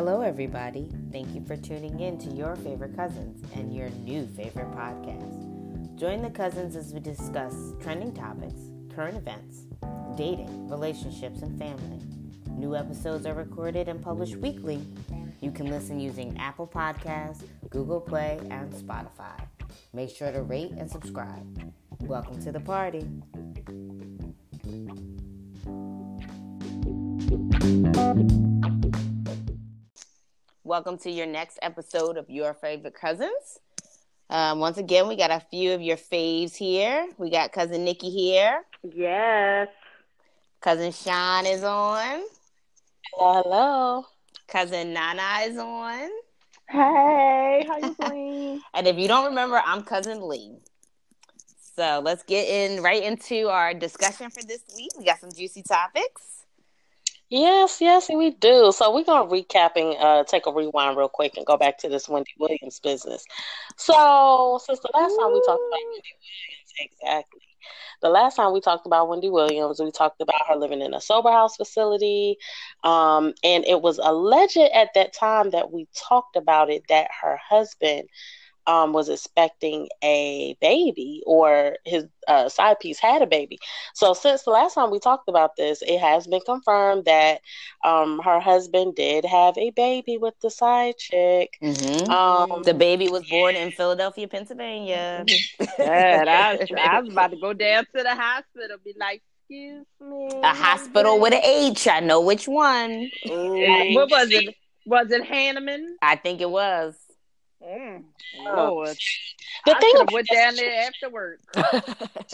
Hello, everybody. Thank you for tuning in to your favorite cousins and your new favorite podcast. Join the cousins as we discuss trending topics, current events, dating, relationships, and family. New episodes are recorded and published weekly. You can listen using Apple Podcasts, Google Play, and Spotify. Make sure to rate and subscribe. Welcome to the party. Welcome to your next episode of Your Favorite Cousins. Once again, we got a few of your faves here. We got Cousin Nikki here. Yes. Cousin Sean is on. Hello. Cousin Nana is on. Hey, how you doing? And if you don't remember, I'm Cousin Lee. So let's get right into our discussion for this week. We got some juicy topics. Yes, we do. So we're going to recap and take a rewind real quick and go back to this Wendy Williams business. So since the last time we talked about Wendy Williams, exactly. The last time we talked about Wendy Williams, we talked about her living in a sober house facility. And it was alleged at that time that we talked about it that her husband was expecting a baby, or his side piece had a baby. So since the last time we talked about this, it has been confirmed that her husband did have a baby with the side chick. Mm-hmm. The baby was born in Philadelphia, Pennsylvania. Dad, I was about to go down to the hospital, be like, excuse me. A hospital with an H. I know which one. What was it? Was it Hanneman? I think it was. Lord. The thing I went down there afterwards. The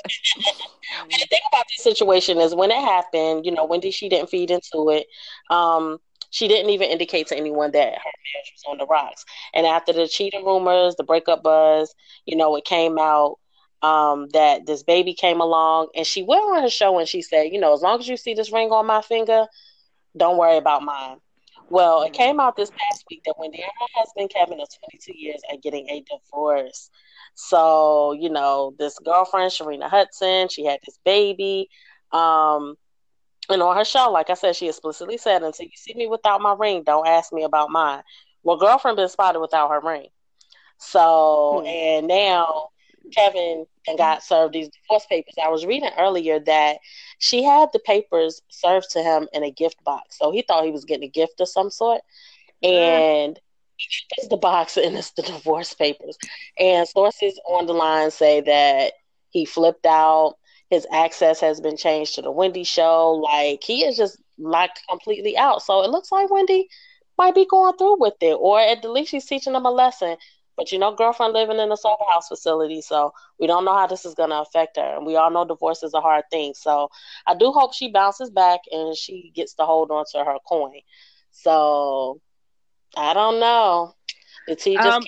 thing about this situation is when it happened, Wendy, she didn't feed into it. She didn't even indicate to anyone that her marriage was on the rocks. And after the cheating rumors, the breakup buzz, it came out that this baby came along, and she went on her show and she said, as long as you see this ring on my finger, don't worry about mine. Well, it came out this past week that Wendy and her husband, Kevin, of 22 years, are getting a divorce. So, this girlfriend, Sharina Hudson, she had this baby. And on her show, like I said, she explicitly said, until you see me without my ring, don't ask me about mine. Well, girlfriend been spotted without her ring. So, and now Kevin got served these divorce papers. I was reading earlier that she had the papers served to him in a gift box. So he thought he was getting a gift of some sort. And it's the box and it's the divorce papers. And sources on the line say that he flipped out. His access has been changed to the Wendy show. Like, he is just locked completely out. So it looks like Wendy might be going through with it. Or at the least she's teaching him a lesson. But, girlfriend living in a sober house facility, so we don't know how this is going to affect her. And we all know divorce is a hard thing. So I do hope she bounces back and she gets to hold on to her coin. So I don't know. The tea just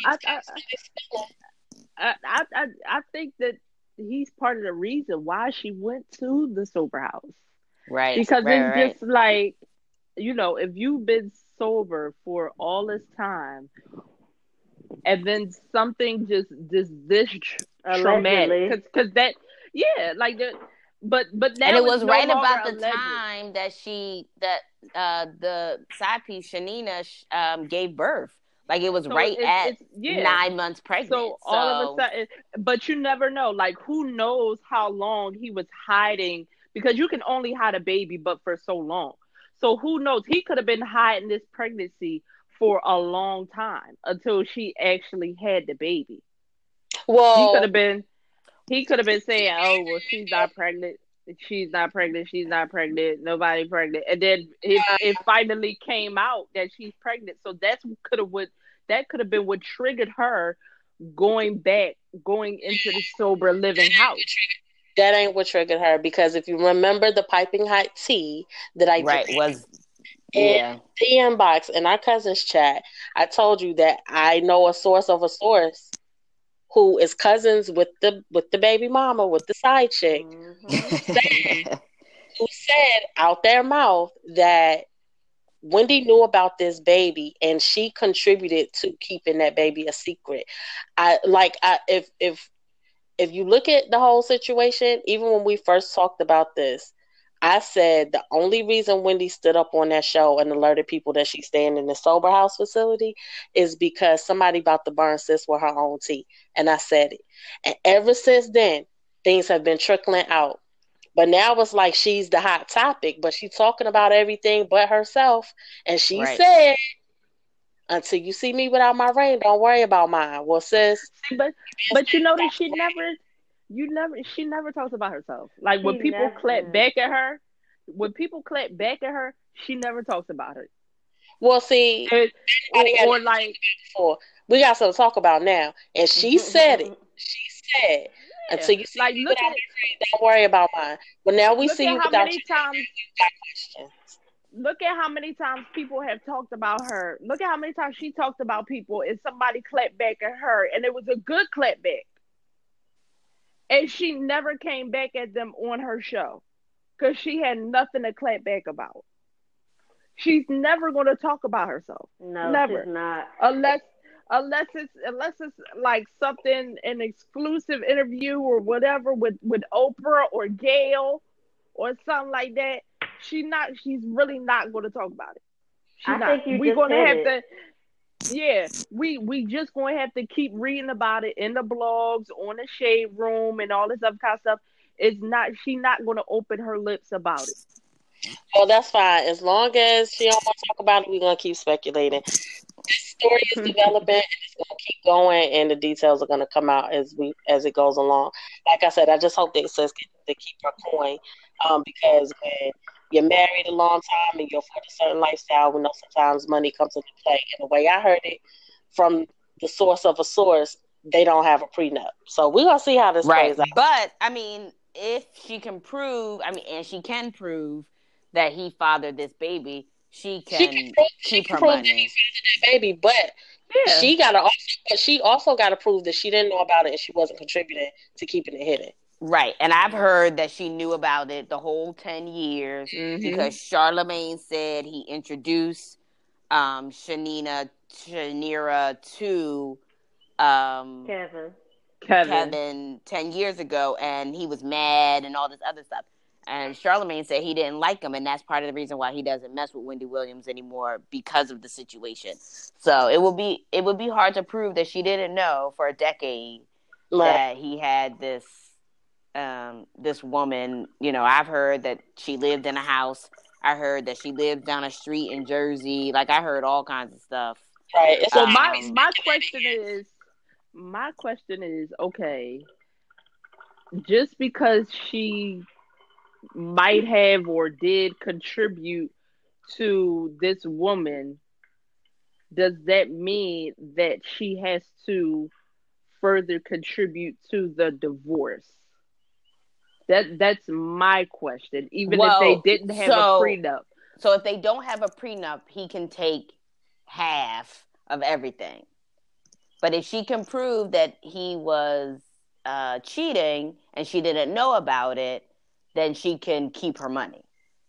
I think that he's part of the reason why she went to the sober house. Right. Because it's just like, if you've been sober for all this time, and then something just this traumatic, because that, like that. But now, and it was right about the time that the side piece Shanina gave birth. Like, it was at 9 months pregnant. So all of a sudden, but you never know. Like, who knows how long he was hiding? Because you can only hide a baby, but for so long. So who knows? He could have been hiding this pregnancy for a long time until she actually had the baby. Well, he could have been saying, "Oh, well, she's not pregnant. She's not pregnant. She's not pregnant. Nobody pregnant." And then it finally came out that she's pregnant. So that could have been what triggered her going into the sober living house. That ain't what triggered her, because if you remember the piping hot tea that I was. In the inbox in our cousins chat, I told you that I know a source of a source who is cousins with the baby mama, with the side chick, who said out their mouth that Wendy knew about this baby and she contributed to keeping that baby a secret. If you look at the whole situation, even when we first talked about this, I said the only reason Wendy stood up on that show and alerted people that she's staying in the sober house facility is because somebody about to burn sis with her own tea. And I said it. And ever since then, things have been trickling out. But now it's like she's the hot topic, but she's talking about everything but herself. And she said, until you see me without my ring, don't worry about mine. Well, sis. But you know that she never talks about herself. Like when people clap back at her, she never talks about it. Well, see, or like before. We got something to talk about now, and she said it. She said, "Until you see me without my ring, don't worry about mine." Well, now we see you without your ring. Got questions. Look at how many times people have talked about her. Look at how many times she talked about people and somebody clapped back at her, and it was a good clap back. And she never came back at them on her show because she had nothing to clap back about. She's never going to talk about herself. No, never. She's not. Unless it's like something, an exclusive interview or whatever with Oprah or Gail or something like that. She's really not going to talk about it. We're going to have to. Yeah, we just going to have to keep reading about it in the blogs, on the Shade Room, and all this other kind of stuff. She's not going to open her lips about it. Oh, that's fine. As long as she don't want to talk about it, we're going to keep speculating. This story is developing, and it's going to keep going, and the details are going to come out as it goes along. Like I said, I just hope that sis get to keep her coin, because when you're married a long time and you're for a certain lifestyle, we know sometimes money comes into play. And the way I heard it from the source of a source, they don't have a prenup. So we're going to see how this plays out. But, I mean, if she can prove, and she can prove that he fathered this baby, she can keep her money. Baby, but she also got to prove that she didn't know about it and she wasn't contributing to keeping it hidden. Right, and I've heard that she knew about it the whole 10 years because Charlamagne said he introduced Shanira to Kevin 10 years ago, and he was mad and all this other stuff. And Charlamagne said he didn't like him, and that's part of the reason why he doesn't mess with Wendy Williams anymore because of the situation. So it would be hard to prove that she didn't know for a decade that he had this woman. You know, I've heard that she lived in a house. I heard that she lived down a street in Jersey. Like, I heard all kinds of stuff. Right. So my question is, okay, just because she might have or did contribute to this woman, does that mean that she has to further contribute to the divorce? That's my question. Even if they didn't have a prenup. So if they don't have a prenup, he can take half of everything. But if she can prove that he was cheating and she didn't know about it, then she can keep her money.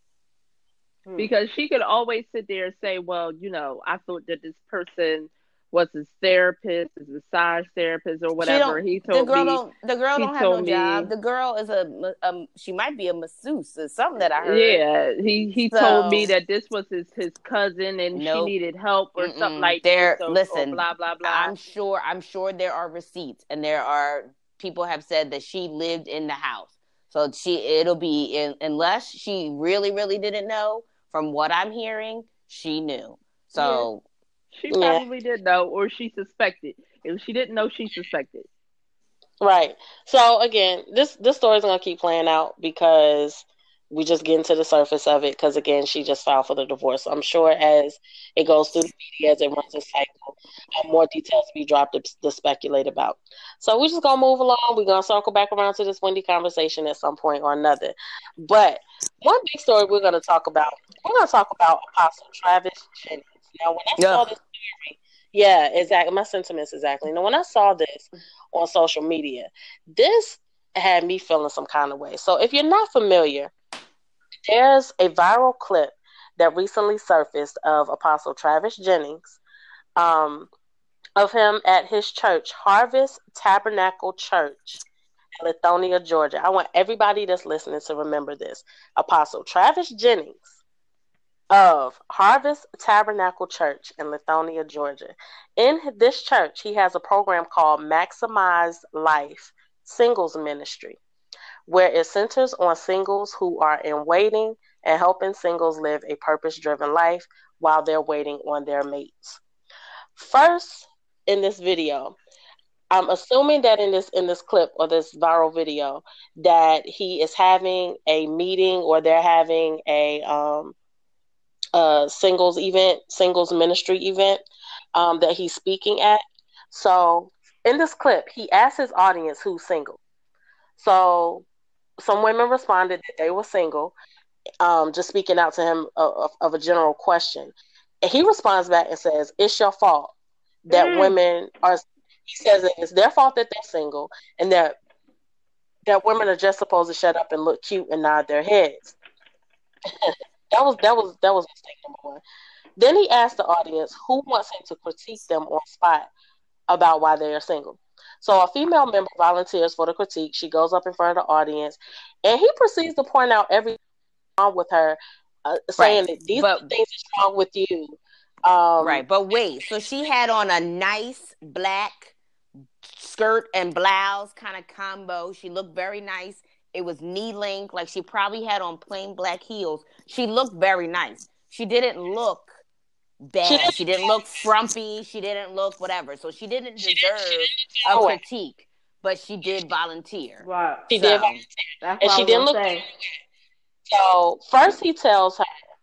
Because she could always sit there and say, well, you know, I thought that this person was his therapist, his massage therapist, or whatever. The girl don't have no job. The girl is she might be a masseuse or something that I heard. Yeah, he told me that this was his cousin and she needed help or something like that. So, listen, blah blah blah. I'm sure there are receipts, and there are people have said that she lived in the house. So it'll be unless she really, really didn't know. From what I'm hearing, she knew. So she probably did know, or she suspected. If she didn't know, she suspected. Right. So again, this story's gonna keep playing out because we just get into the surface of it. Because again, she just filed for the divorce. So I'm sure as it goes through the media, as it runs a cycle, more details to be dropped to speculate about. So we're just gonna move along. We're gonna circle back around to this Wendy conversation at some point or another. But one big story we're gonna talk about Apostle Travis Jennings. Now, when I saw this story, exactly. My sentiments exactly. Now, when I saw this on social media, this had me feeling some kind of way. So if you're not familiar, there's a viral clip that recently surfaced of Apostle Travis Jennings, of him at his church, Harvest Tabernacle Church, in Lithonia, Georgia. I want everybody that's listening to remember this. Apostle Travis Jennings of Harvest Tabernacle Church in Lithonia, Georgia. In this church, he has a program called Maximize Life Singles Ministry, where it centers on singles who are in waiting and helping singles live a purpose-driven life while they're waiting on their mates. First, in this video, I'm assuming that in this clip or this viral video that he is having a meeting or they're having a singles event, singles ministry event that he's speaking at. So in this clip, he asked his audience who's single. So some women responded that they were single, just speaking out to him of a general question. And he responds back and says, "It's your fault that women are," he says it's their fault that they're single and that women are just supposed to shut up and look cute and nod their heads. That was mistake number one. Then he asked the audience who wants him to critique them on spot about why they are single. So a female member volunteers for the critique. She goes up in front of the audience, and he proceeds to point out everything wrong with her, saying that these are things that's wrong with you. Right, but wait. So she had on a nice black skirt and blouse kind of combo. She looked very nice. It was knee length, like she probably had on plain black heels. She looked very nice. She didn't look bad. She didn't look frumpy. She didn't look whatever. So she didn't deserve a critique, but she did volunteer. Right. She did volunteer. And she didn't look good. So first he tells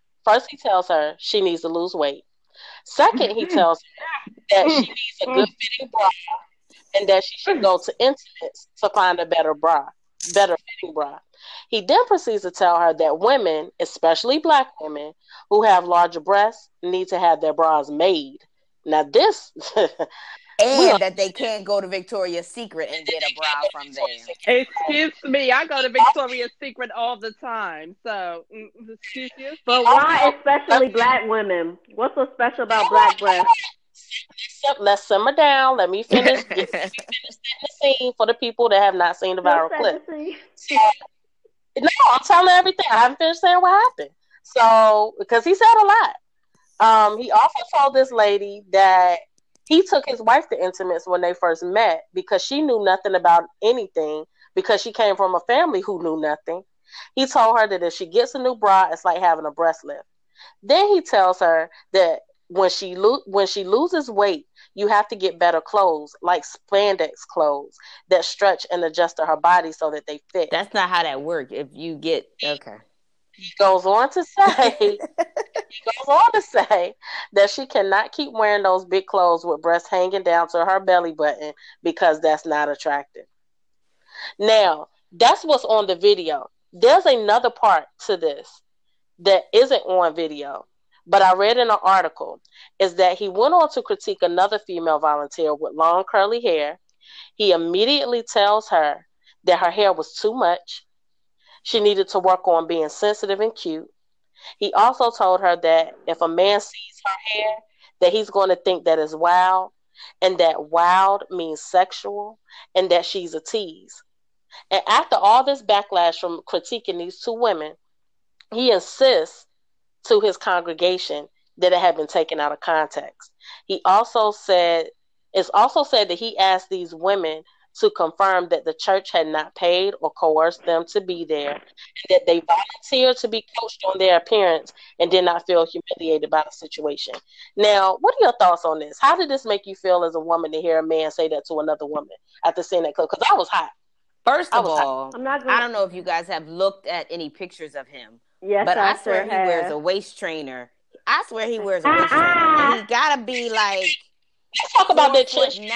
her she needs to lose weight. Second, he tells her that she needs a good fitting bra and that she should go to Intimates to find a better fitting bra. He then proceeds to tell her that women, especially black women, who have larger breasts need to have their bras made. Now this... and that they can't go to Victoria's Secret and get a bra from there. Excuse me, I go to Victoria's Secret all the time. So, excuse you. But why especially black women? What's so special about black breasts? Let's simmer down. Let me finish the scene for the people that have not seen the viral clip. No, I'm telling everything. I haven't finished saying what happened. So, because he said a lot. He also told this lady that he took his wife to Intimates when they first met because she knew nothing about anything because she came from a family who knew nothing. He told her that if she gets a new bra, it's like having a breast lift. Then he tells her that when she loses weight, you have to get better clothes, like spandex clothes that stretch and adjust to her body so that they fit. That's not how that works. If you get okay. He goes on to say that she cannot keep wearing those big clothes with breasts hanging down to her belly button because that's not attractive. Now, that's what's on the video. There's another part to this that isn't on video, but I read in an article, is that he went on to critique another female volunteer with long curly hair. He immediately tells her that her hair was too much. She needed to work on being sensitive and cute. He also told her that if a man sees her hair, that he's going to think that is wild, and that wild means sexual, and that she's a tease. And after all this backlash from critiquing these two women, he insists to his congregation that it had been taken out of context. It's also said that he asked these women to confirm that the church had not paid or coerced them to be there, and that they volunteered to be coached on their appearance and did not feel humiliated by the situation. Now, what are your thoughts on this? How did this make you feel as a woman to hear a man say that to another woman after seeing that clip? Because I was hot. First of all, I don't know if you guys have looked at any pictures of him. Yes, but I swear he wears a waist trainer. I swear he wears a waist trainer. And he gotta be like let's talk about that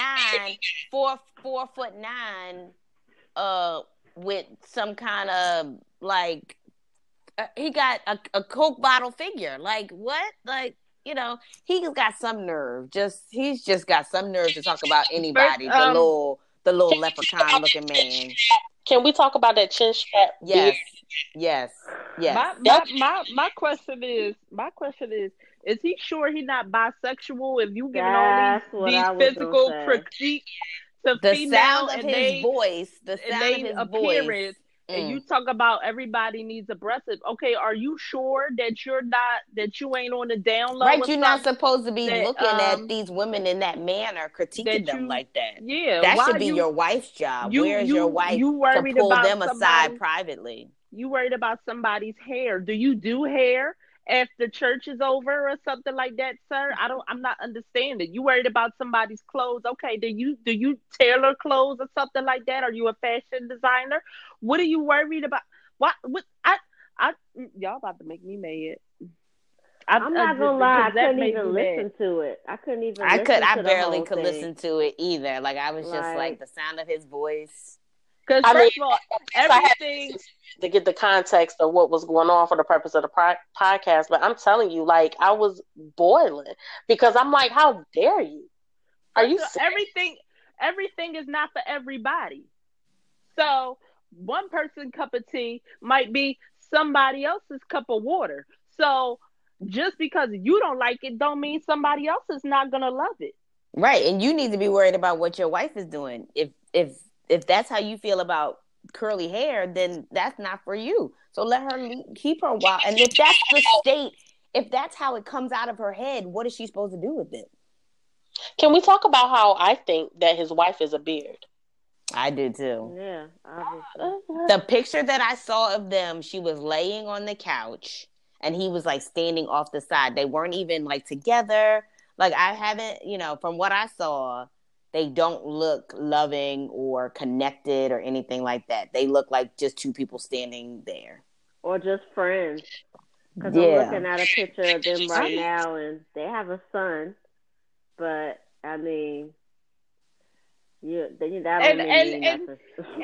4'9", with some kind of like he got a Coke bottle figure. Like what? Like, you know, he's got some nerve. He's just got some nerve to talk about anybody. The little leprechaun looking man. Can we talk about that chin strap? Yes. My question is he sure he's not bisexual if you giving all these physical critiques to the female sound of and his voice, the sound of his appearance. voice. And you talk about everybody needs a breast. Okay, are you sure that you ain't on the down low? Right, you're not supposed to be that, looking at these women in that manner, critiquing them like that. Yeah, that why should be your wife's job. Where is your wife you to worried pull about them aside privately? You worried about somebody's hair? Do you do hair after church is over or something like that, sir? I'm not understanding. You worried about somebody's clothes? Okay, do you tailor clothes or something like that? Are you a fashion designer? What are you worried about? What y'all about to make me mad. I'm not gonna lie, I couldn't even listen to it. I barely could listen to it either. Like, I was just like the sound of his voice. Because first of all, everything to get the context of what was going on for the purpose of the podcast, but I'm telling you, like, I was boiling because I'm like, how dare you? Are you serious? Everything is not for everybody. So one person's cup of tea might be somebody else's cup of water. So just because you don't like it don't mean somebody else is not gonna love it. Right. And you need to be worried about what your wife is doing. If that's how you feel about curly hair, then that's not for you. So let her keep her a while. And if that's the state, if that's how it comes out of her head, what is she supposed to do with it? Can we talk about how I think that his wife is a beard? I do too. Yeah, obviously. The picture that I saw of them, she was laying on the couch and he was like standing off the side. They weren't even like together. Like, I haven't, from what I saw, they don't look loving or connected or anything like that. They look like just two people standing there. Or just friends. Because I'm looking at a picture of them right now, and they have a son. But, I mean, that don't mean nothing.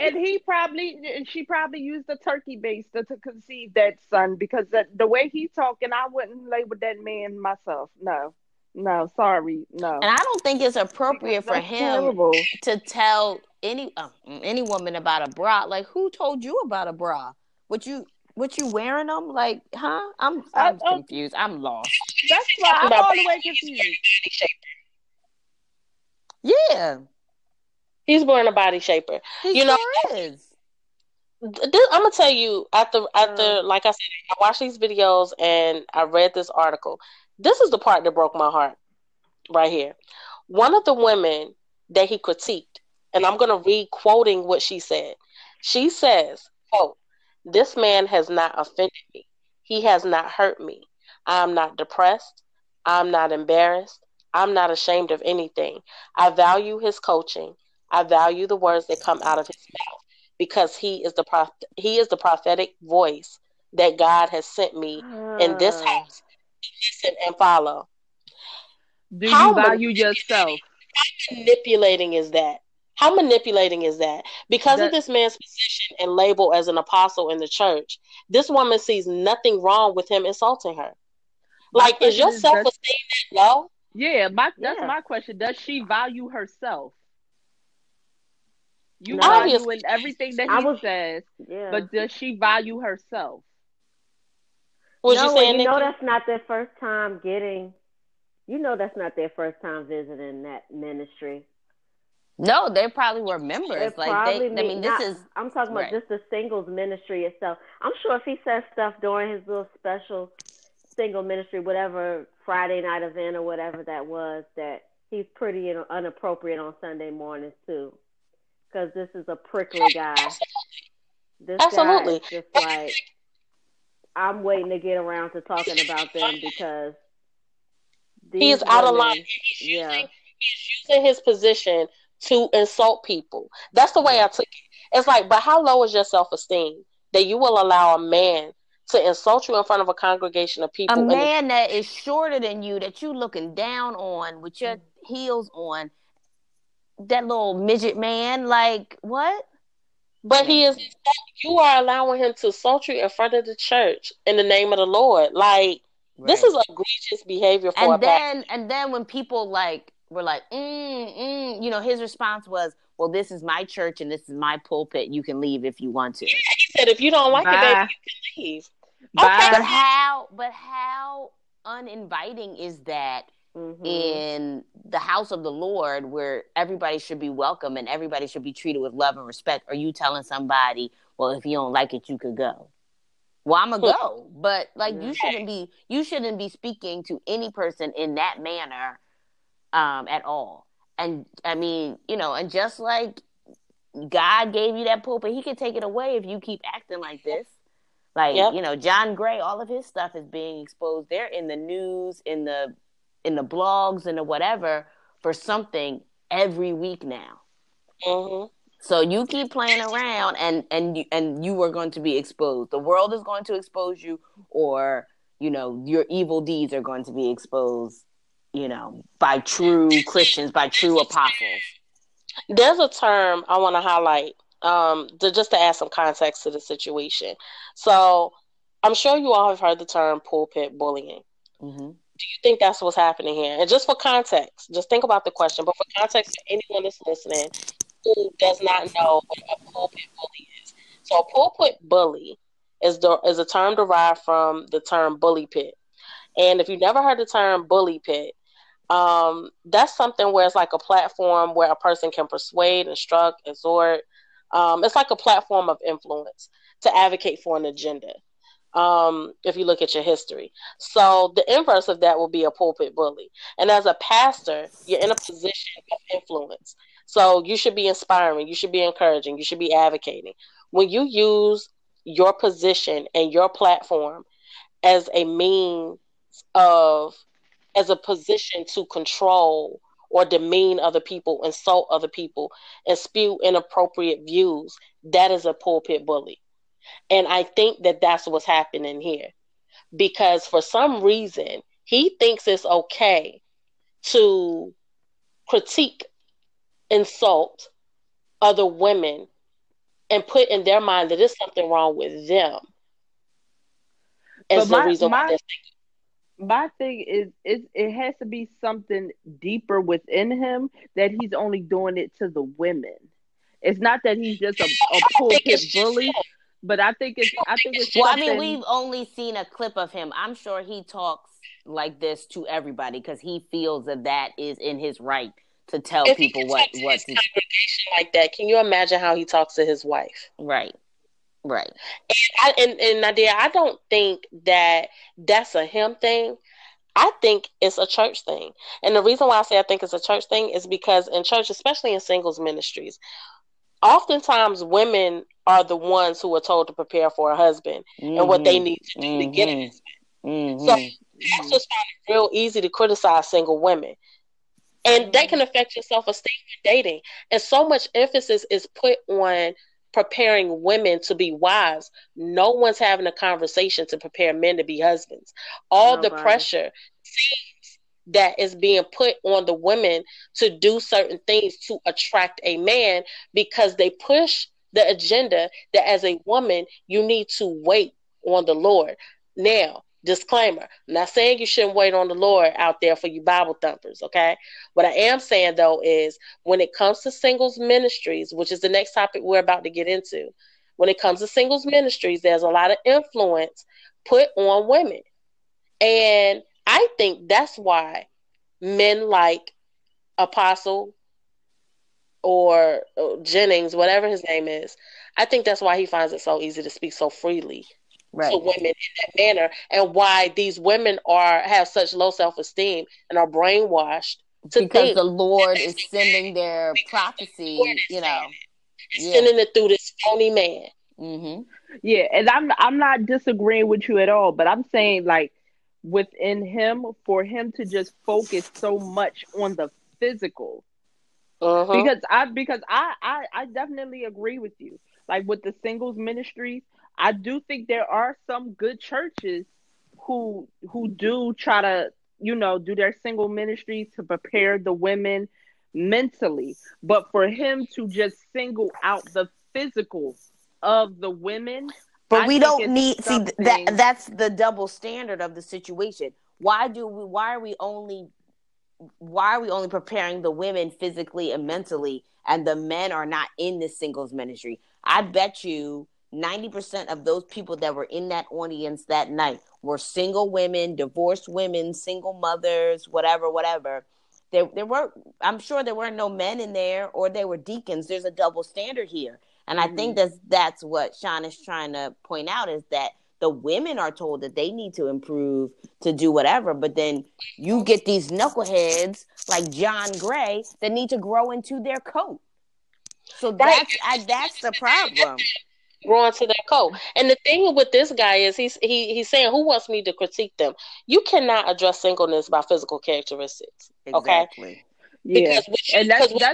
And she probably used a turkey baster to conceive that son, because the way he's talking, I wouldn't lay with that man myself. No, sorry, no. And I don't think it's appropriate for him to tell any woman about a bra. Like, who told you about a bra? What you wearing them? Like, huh? I'm confused. I'm lost. That's why I'm all the way confused. Yeah, he's wearing a body shaper. He sure is. I'm gonna tell you, after like I said, I watched these videos and I read this article. This is the part that broke my heart right here. One of the women that he critiqued, and I'm going to read quoting what she said. She says, quote, "This man has not offended me. He has not hurt me. I'm not depressed. I'm not embarrassed. I'm not ashamed of anything. I value his coaching. I value the words that come out of his mouth because he is the prophetic voice that God has sent me in this house. Listen and follow." Do you value yourself? How manipulating is that? Because of this man's position and label as an apostle in the church, this woman sees nothing wrong with him insulting her. Like, is your self-esteem that low? Yeah, that's my question. Does she value herself? You value in everything that he says, but does she value herself? That's not their first time that's not their first time visiting that ministry. No, they probably were members. I'm talking about just the singles ministry itself. I'm sure if he says stuff during his little special single ministry, whatever Friday night event or whatever that was, that he's pretty inappropriate on Sunday mornings too. Because this is a prickly guy. Absolutely. Guy is just like, I'm waiting to get around to talking about them because he's out of line. He's using his position to insult people. That's the way I took it. It's like, but how low is your self-esteem that you will allow a man to insult you in front of a congregation of people? A man that is shorter than you, that you looking down on with your heels on. That little midget man, like, what? But you are allowing him to insult you in front of the church in the name of the Lord. Like, this is egregious behavior for a pastor. And then when people were like, his response was, well, this is my church and this is my pulpit. You can leave if you want to. He said, if you don't like it, baby, you can leave. Okay. But how uninviting is that in the house of the Lord, where everybody should be welcome and everybody should be treated with love and respect, are you telling somebody, well, if you don't like it, you could go? Well, I'm gonna go, but like you shouldn't be speaking to any person in that manner at all. And I mean, and just like God gave you that pulpit, He can take it away if you keep acting like this. Like, John Gray, all of his stuff is being exposed. They're in the news, in the blogs, and the whatever for something every week now. Mm-hmm. So you keep playing around, and you are going to be exposed. The world is going to expose you, or your evil deeds are going to be exposed. By true Christians, by true apostles. There's a term I want to highlight, just to add some context to the situation. So, I'm sure you all have heard the term pulpit bullying. Mm-hmm. Do you think that's what's happening here? And just for context, just think about the question. But for context, for anyone that's listening who does not know what a pulpit bully is, so a pulpit bully is a term derived from the term bully pit. And if you've never heard the term bully pit, that's something where it's like a platform where a person can persuade, instruct, exhort. It's like a platform of influence to advocate for an agenda. If you look at your history. So the inverse of that will be a pulpit bully. And as a pastor, you're in a position of influence. So you should be inspiring, you should be encouraging, you should be advocating. When you use your position and your platform as a means as a position to control or demean other people, insult other people, and spew inappropriate views, that is a pulpit bully. And I think that that's what's happening here. Because for some reason, he thinks it's okay to critique, insult other women, and put in their mind that there's something wrong with them. As the reason why they're single. My thing is, it has to be something deeper within him that he's only doing it to the women. It's not that he's just a pulpit bully, but I think it's well, something... I mean, we've only seen a clip of him. I'm sure he talks like this to everybody because he feels that is in his right to tell people what to congregation like that. Can you imagine how he talks to his wife? Right. And Nadia, I don't think that that's a him thing. I think it's a church thing. And the reason why I say I think it's a church thing is because in church, especially in singles ministries, oftentimes women are the ones who are told to prepare for a husband and what they need to do to get a husband. So I just find it real easy to criticize single women. And that can affect your self-esteem in dating. And so much emphasis is put on preparing women to be wives. No one's having a conversation to prepare men to be husbands. The pressure seems that is being put on the women to do certain things to attract a man because they push the agenda that as a woman, you need to wait on the Lord. Now, disclaimer, I'm not saying you shouldn't wait on the Lord out there for you Bible thumpers, okay? What I am saying, though, is when it comes to singles ministries, which is the next topic we're about to get into, when it comes to singles ministries, there's a lot of influence put on women. And I think that's why men like Apostle or Jennings, whatever his name is, I think that's why he finds it so easy to speak so freely to women in that manner, and why these women have such low self-esteem and are brainwashed because the Lord is sending their prophecy, sending it through this phony man. Mm-hmm. Yeah, and I'm not disagreeing with you at all, but I'm saying like within him, for him to just focus so much on the physical, because I definitely agree with you. Like with the singles ministries, I do think there are some good churches who do try to, do their single ministries to prepare the women mentally. But for him to just single out the physical of the women, but we don't need that's the double standard of the situation. Why are we only preparing the women physically and mentally, and the men are not in the singles ministry? I bet you 90% of those people that were in that audience that night were single women, divorced women, single mothers, whatever. There were, I'm sure there weren't no men in there, or they were deacons. There's a double standard here. And I think that's what Sean is trying to point out, is that the women are told that they need to improve, to do whatever, but then you get these knuckleheads like John Gray that need to grow into their coat. So that's the problem. Growing to their coat. And the thing with this guy is he's saying, who wants me to critique them? You cannot address singleness by physical characteristics. Okay. Exactly. Yeah, and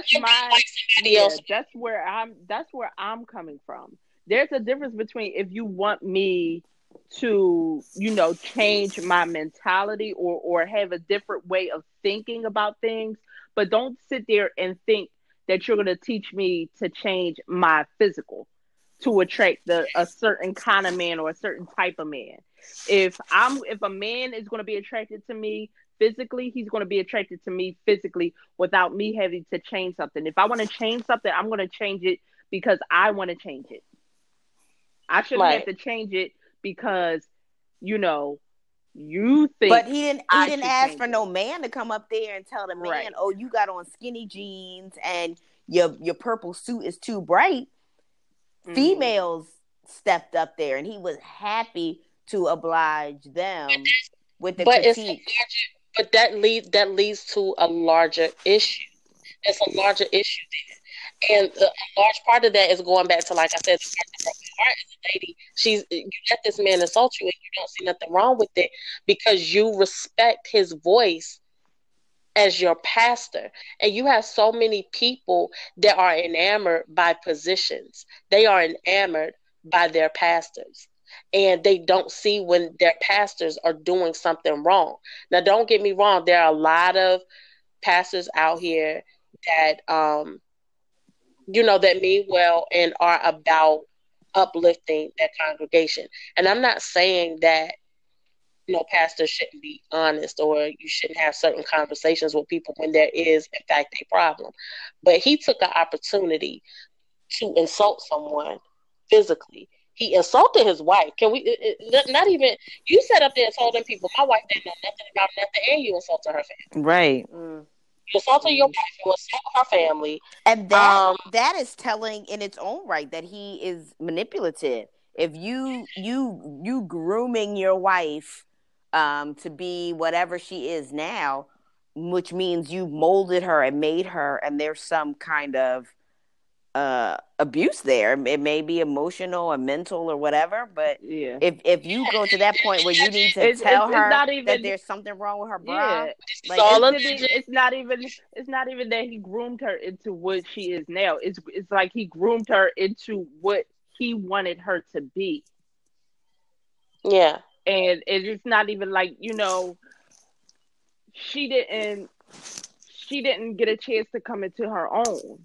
that's where I'm coming from. There's a difference between, if you want me to, change my mentality or have a different way of thinking about things, but don't sit there and think that you're going to teach me to change my physical to attract a certain kind of man or a certain type of man. If a man is going to be attracted to me physically, he's going to be attracted to me physically without me having to change something. If I want to change something, I'm going to change it because I want to change it. I shouldn't have to change it because, you think. But he didn't ask for no man to come up there and tell the man, oh, you got on skinny jeans and your purple suit is too bright. Females stepped up there, and he was happy to oblige them with the critique. But that leads to a larger issue. There's a larger issue there, and a large part of that is going back to, like I said, the heart is a lady. You let this man insult you, and you don't see nothing wrong with it because you respect his voice as your pastor. And you have so many people that are enamored by positions. They are enamored by their pastors, and they don't see when their pastors are doing something wrong. Now, don't get me wrong. There are a lot of pastors out here that, that mean well and are about uplifting their congregation. And I'm not saying that, pastors shouldn't be honest or you shouldn't have certain conversations with people when there is, in fact, a problem. But he took an opportunity to insult someone physically. He insulted his wife. Not even, you sat up there and told them people, my wife didn't know nothing about nothing, and you insulted her family. Right. You insulted your wife, you insulted her family. And that is telling in its own right that he is manipulative. If you grooming your wife to be whatever she is now, which means you molded her and made her, and there's some kind of abuse there. It may be emotional or mental or whatever, but if you go to that point where you need to tell her that there's something wrong with her bra, it's not even that he groomed her into what she is now. It's like he groomed her into what he wanted her to be. Yeah. And it's not even like, she didn't get a chance to come into her own,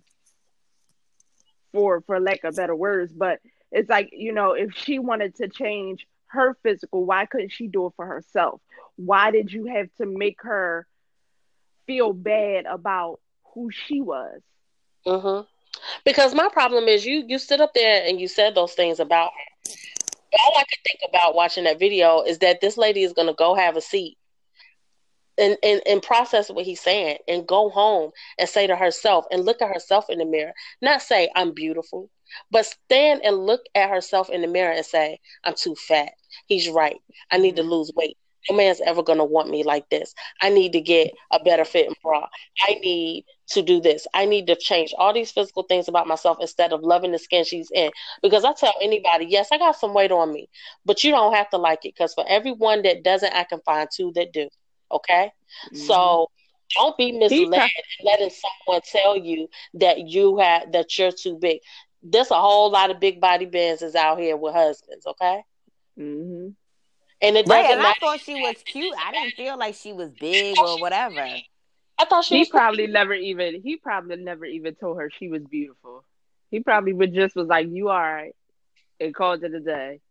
for lack of better words. But it's like, if she wanted to change her physical, why couldn't she do it for herself? Why did you have to make her feel bad about who she was? Mm-hmm. Because my problem is you stood up there and you said those things about her. All I could think about watching that video is that this lady is going to go have a seat and process what he's saying and go home and say to herself and look at herself in the mirror. Not say, I'm beautiful, but stand and look at herself in the mirror and say, I'm too fat. He's right. I need to lose weight. No man's ever going to want me like this. I need to get a better fitting bra. I need to do this. I need to change all these physical things about myself instead of loving the skin she's in. Because I tell anybody, yes, I got some weight on me, but you don't have to like it. Because for everyone that doesn't, I can find two that do. Okay? Mm-hmm. So don't be misled letting someone tell you that you're too big. There's a whole lot of big body Benzes out here with husbands. Okay? Mm-hmm. And it doesn't matter. I thought she was cute. I didn't feel like she was big or whatever. I thought he probably never even told her she was beautiful. He probably was like, you all right, and called it a day.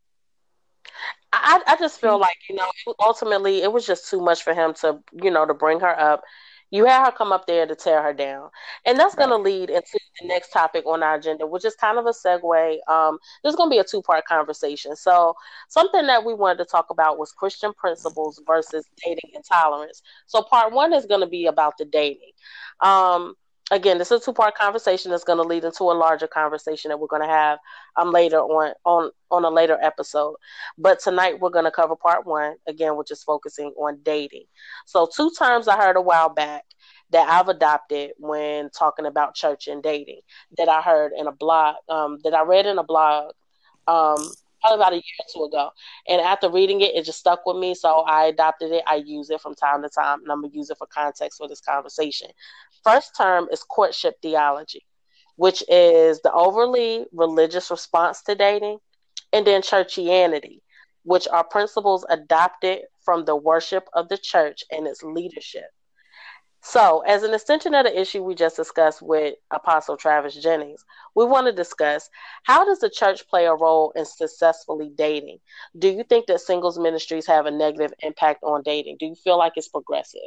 I just feel like, ultimately it was just too much for him to, to bring her up. You had her come up there to tear her down. And that's going to lead into the next topic on our agenda, which is kind of a segue. There's going to be a two-part conversation. So something that we wanted to talk about was Christian principles versus dating intolerance. So part one is going to be about the dating. Again, this is a two-part conversation that's going to lead into a larger conversation that we're going to have later on a later episode. But tonight we're going to cover part one, again, which is focusing on dating. So two terms I heard a while back that I've adopted when talking about church and dating that I heard in a blog, that I read in a blog probably about a year or two ago. And after reading it, it just stuck with me. So I adopted it. I use it from time to time, and I'm going to use it for context for this conversation. First term is courtship theology, which is the overly religious response to dating, and then churchianity, which are principles adopted from the worship of the church and its leadership. So, as an extension of the issue we just discussed with Apostle Travis Jennings, we want to discuss, how does the church play a role in successfully dating? Do you think that singles ministries have a negative impact on dating? Do you feel like it's progressive?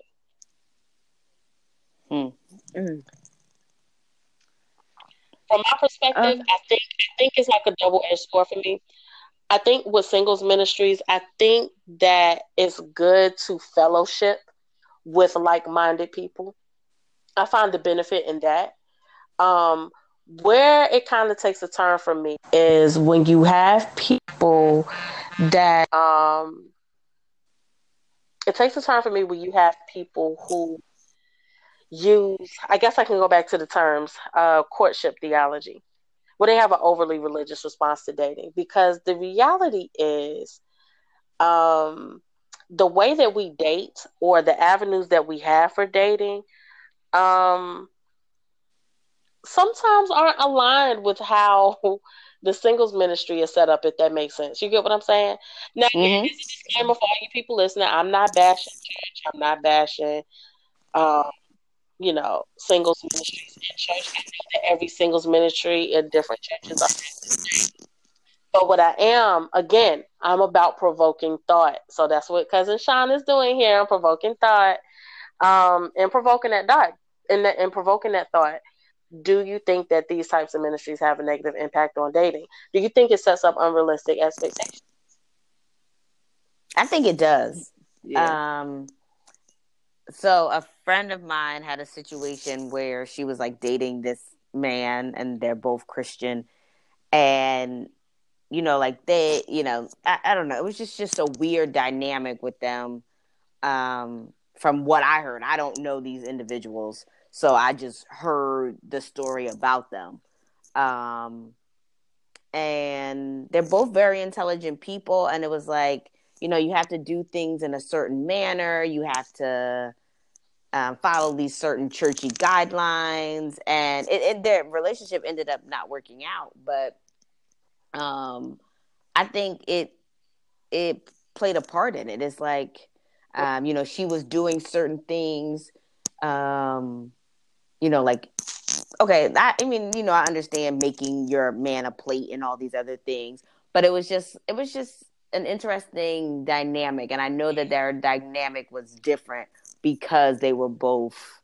From my perspective, I think it's like a double-edged sword for me. I think with singles ministries, I think that it's good to fellowship with like-minded people. I find the benefit in that. Where it kind of takes a turn for me is when you have people that it takes a turn for me when you have people who use, I guess I can go back to the terms, courtship theology, where they have an overly religious response to dating. Because the reality is, the way that we date or the avenues that we have for dating sometimes aren't aligned with how the singles ministry is set up, if that makes sense. You get what I'm saying? Now, this is a disclaimer for all you people listening. I'm not bashing church. I'm not bashing, singles ministries in church. I know that every singles ministry in different churches are. But what I am, again, I'm about provoking thought. So that's what Cousin Sean is doing here. I'm provoking thought, and provoking that thought. And provoking that thought. Do you think that these types of ministries have a negative impact on dating? Do you think it sets up unrealistic expectations? I think it does. Yeah. So a friend of mine had a situation where she was like dating this man, and they're both Christian, and like they, I don't know. It was just a weird dynamic with them. From what I heard, I don't know these individuals, so I just heard the story about them. And they're both very intelligent people, and it was like, you have to do things in a certain manner. You have to follow these certain churchy guidelines, and their relationship ended up not working out, but I think it played a part in it. It's like, she was doing certain things, like, okay, I understand making your man a plate and all these other things, but it was just an interesting dynamic. And I know that their dynamic was different because they were both,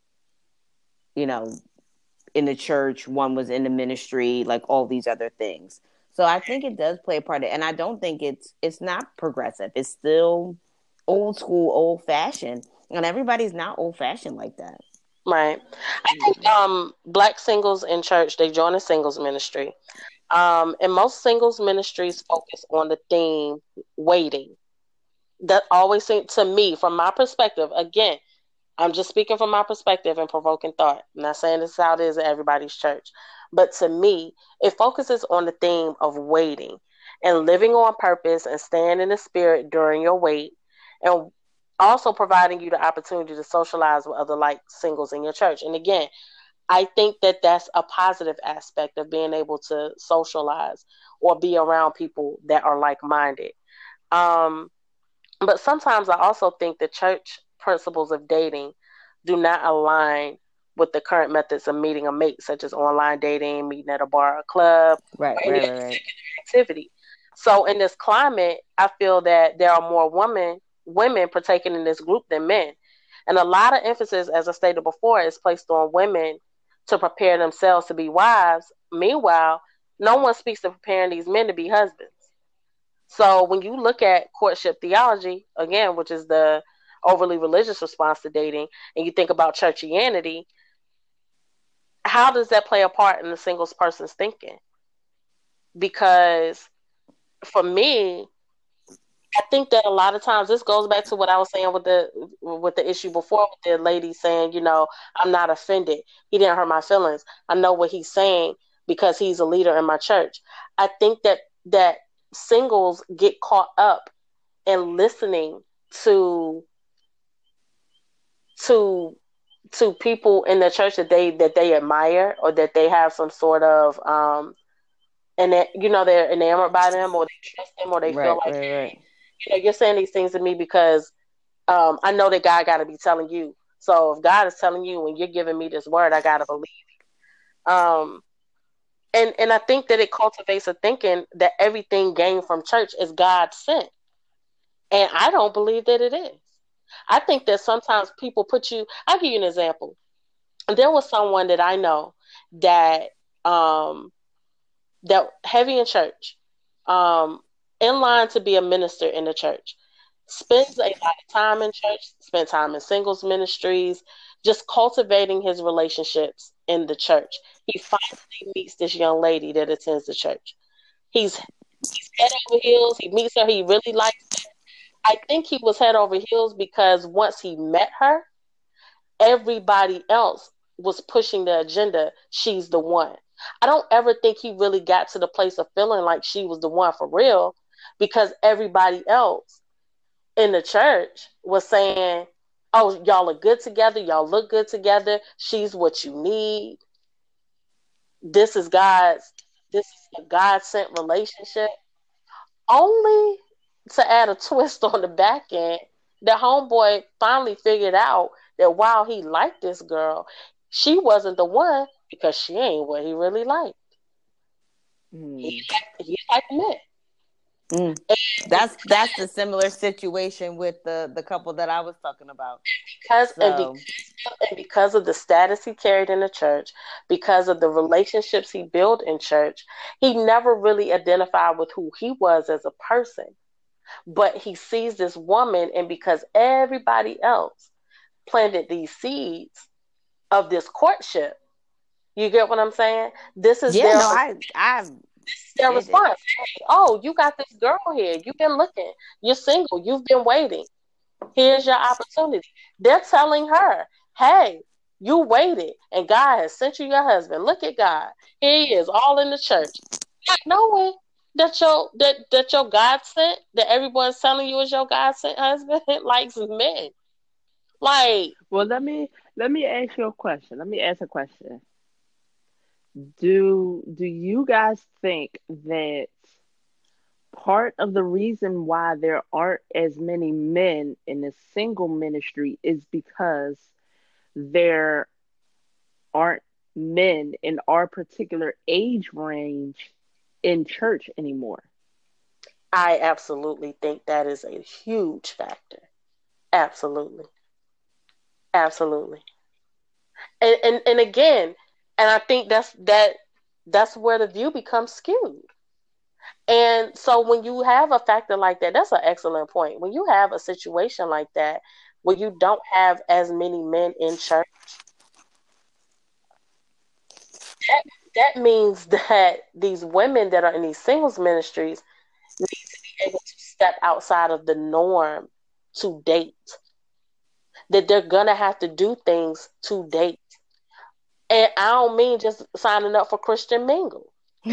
in the church. One was in the ministry, like all these other things. So I think it does play a part in it. And I don't think it's not progressive. It's still old school, old fashioned. And everybody's not old fashioned like that. Right. I think Black singles in church, they join a singles ministry. And most singles ministries focus on the theme waiting. That always seems to me, from my perspective, again, I'm just speaking from my perspective and provoking thought. I'm not saying this is how it is at everybody's church. But to me, it focuses on the theme of waiting and living on purpose and staying in the spirit during your wait, and also providing you the opportunity to socialize with other like singles in your church. And again, I think that that's a positive aspect of being able to socialize or be around people that are like-minded. But sometimes I also think the church principles of dating do not align with the current methods of meeting a mate, such as online dating, meeting at a bar or club, right. activity. So in this climate, I feel that there are more women partaking in this group than men. And a lot of emphasis, as I stated before, is placed on women to prepare themselves to be wives. Meanwhile, no one speaks of preparing these men to be husbands. So when you look at courtship theology, again, which is the overly religious response to dating, and you think about churchianity, how does that play a part in the single person's thinking? Because for me, I think that a lot of times this goes back to what I was saying with the issue before, with the lady saying, I'm not offended. He didn't hurt my feelings. I know what he's saying because he's a leader in my church. I think that singles get caught up in listening to people in the church that they admire, or that they have some sort of and that they're enamored by them, or they trust them, or they feel like right. You're saying these things to me because I know that God got to be telling you. So if God is telling you and you're giving me this word, I got to believe. And I think that it cultivates a thinking that everything gained from church is God sent. And I don't believe that it is. I think that sometimes people I'll give you an example. There was someone that I know that heavy in church, in line to be a minister in the church, spends a lot of time in church, spends time in singles ministries, just cultivating his relationships in the church. He finally meets this young lady that attends the church. He's head over heels. He meets her. He really likes her. I think he was head over heels because once he met her, everybody else was pushing the agenda. She's the one. I don't ever think he really got to the place of feeling like she was the one for real, because everybody else in the church was saying, oh, y'all are good together. Y'all look good together. She's what you need. This is a God-sent relationship. Only to add a twist on the back end, the homeboy finally figured out that while he liked this girl, she wasn't the one, because she ain't what he really liked. He liked men. That's the similar situation with the couple that I was talking about. Because of the status he carried in the church, because of the relationships he built in church, he never really identified with who he was as a person. But he sees this woman, and because everybody else planted these seeds of this courtship, you get what I'm saying? This is their response. Hey, oh, you got this girl here. You've been looking. You're single. You've been waiting. Here's your opportunity. They're telling her, hey, you waited, and God has sent you your husband. Look at God. Here he is, all in the church. Not knowing that your God sent, that everyone's telling you is your God sent husband, likes men. Like, well, let me ask you a question. Let me ask a question. Do you guys think that part of the reason why there aren't as many men in the single ministry is because there aren't men in our particular age range in church anymore? I absolutely think that is a huge factor. Absolutely. And again, and I think that's where the view becomes skewed. And so when you have a factor like that, that's an excellent point. When you have a situation like that, where you don't have as many men in church, that means that these women that are in these singles ministries need to be able to step outside of the norm to date. That they're going to have to do things to date. And I don't mean just signing up for Christian Mingle.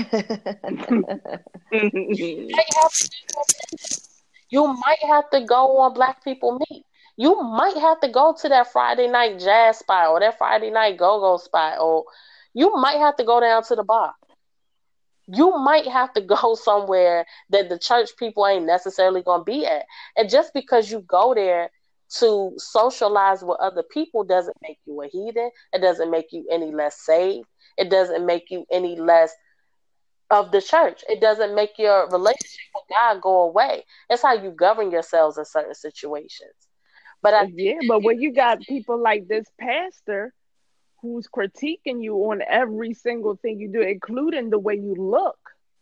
You might have to go on Black People Meet. You might have to go to that Friday night jazz spot, or that Friday night go-go spot, or you might have to go down to the bar. You might have to go somewhere that the church people ain't necessarily going to be at. And just because you go there to socialize with other people doesn't make you a heathen. It doesn't make you any less saved. It doesn't make you any less of the church. It doesn't make your relationship with God go away. That's how you govern yourselves in certain situations. But when you got people like this pastor who's critiquing you on every single thing you do, including the way you look,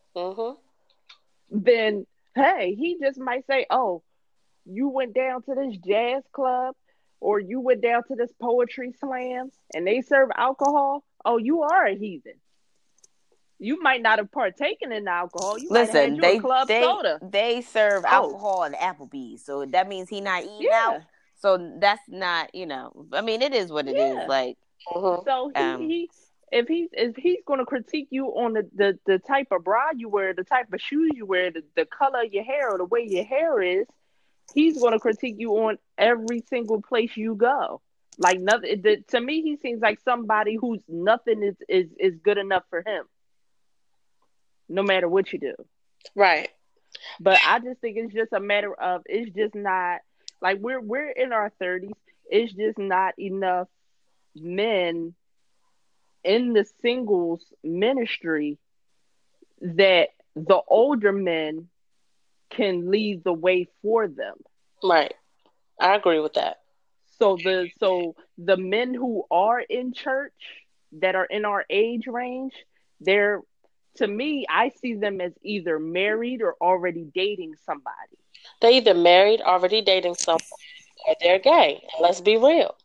then hey, he just might say, "Oh, you went down to this jazz club, or you went down to this poetry slam, and they serve alcohol. Oh, you are a heathen. You might not have partaken in alcohol. You might have had you a club soda. They serve alcohol at Applebee's, so that means he not eating out. So that's not, I mean, it is what it is. Like, so if he's going to critique you on the type of bra you wear, the type of shoes you wear, the color of your hair, or the way your hair is, he's going to critique you on every single place you go. Like nothing. To me, he seems like somebody whose nothing is good enough for him, no matter what you do. Right. But I just think it's just a matter of, it's just not, like, we're in our 30s. It's just not enough men in the singles ministry that the older men can lead the way for them. Right. I agree with that. So the men who are in church that are in our age range, to me, I see them as either married or already dating somebody. They're either married, already dating someone, or they're gay. Let's be real.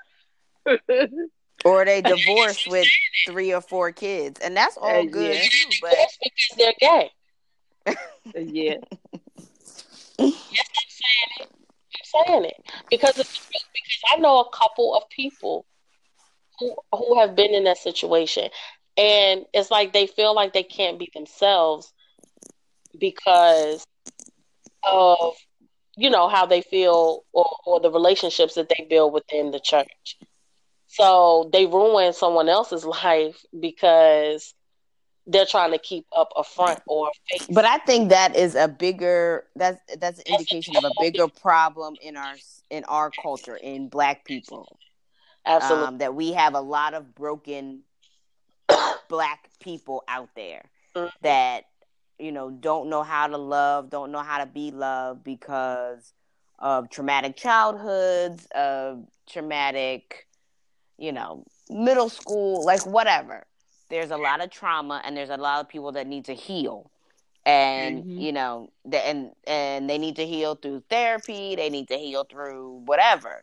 Or they divorced with 3 or 4 kids, and that's all good too. But that's because they're gay. Yeah. Yes, I'm saying it because I know a couple of people who have been in that situation, and it's like they feel like they can't be themselves because of how they feel or the relationships that they build within the church. So they ruin someone else's life because they're trying to keep up a front or a face. But I think that is that's an indication of a bigger problem in our culture, in Black people. Absolutely. That we have a lot of broken Black people out there that don't know how to love, don't know how to be loved because of traumatic childhoods, of traumatic, middle school, like whatever. There's a lot of trauma, and there's a lot of people that need to heal, and and they need to heal through therapy. They need to heal through whatever.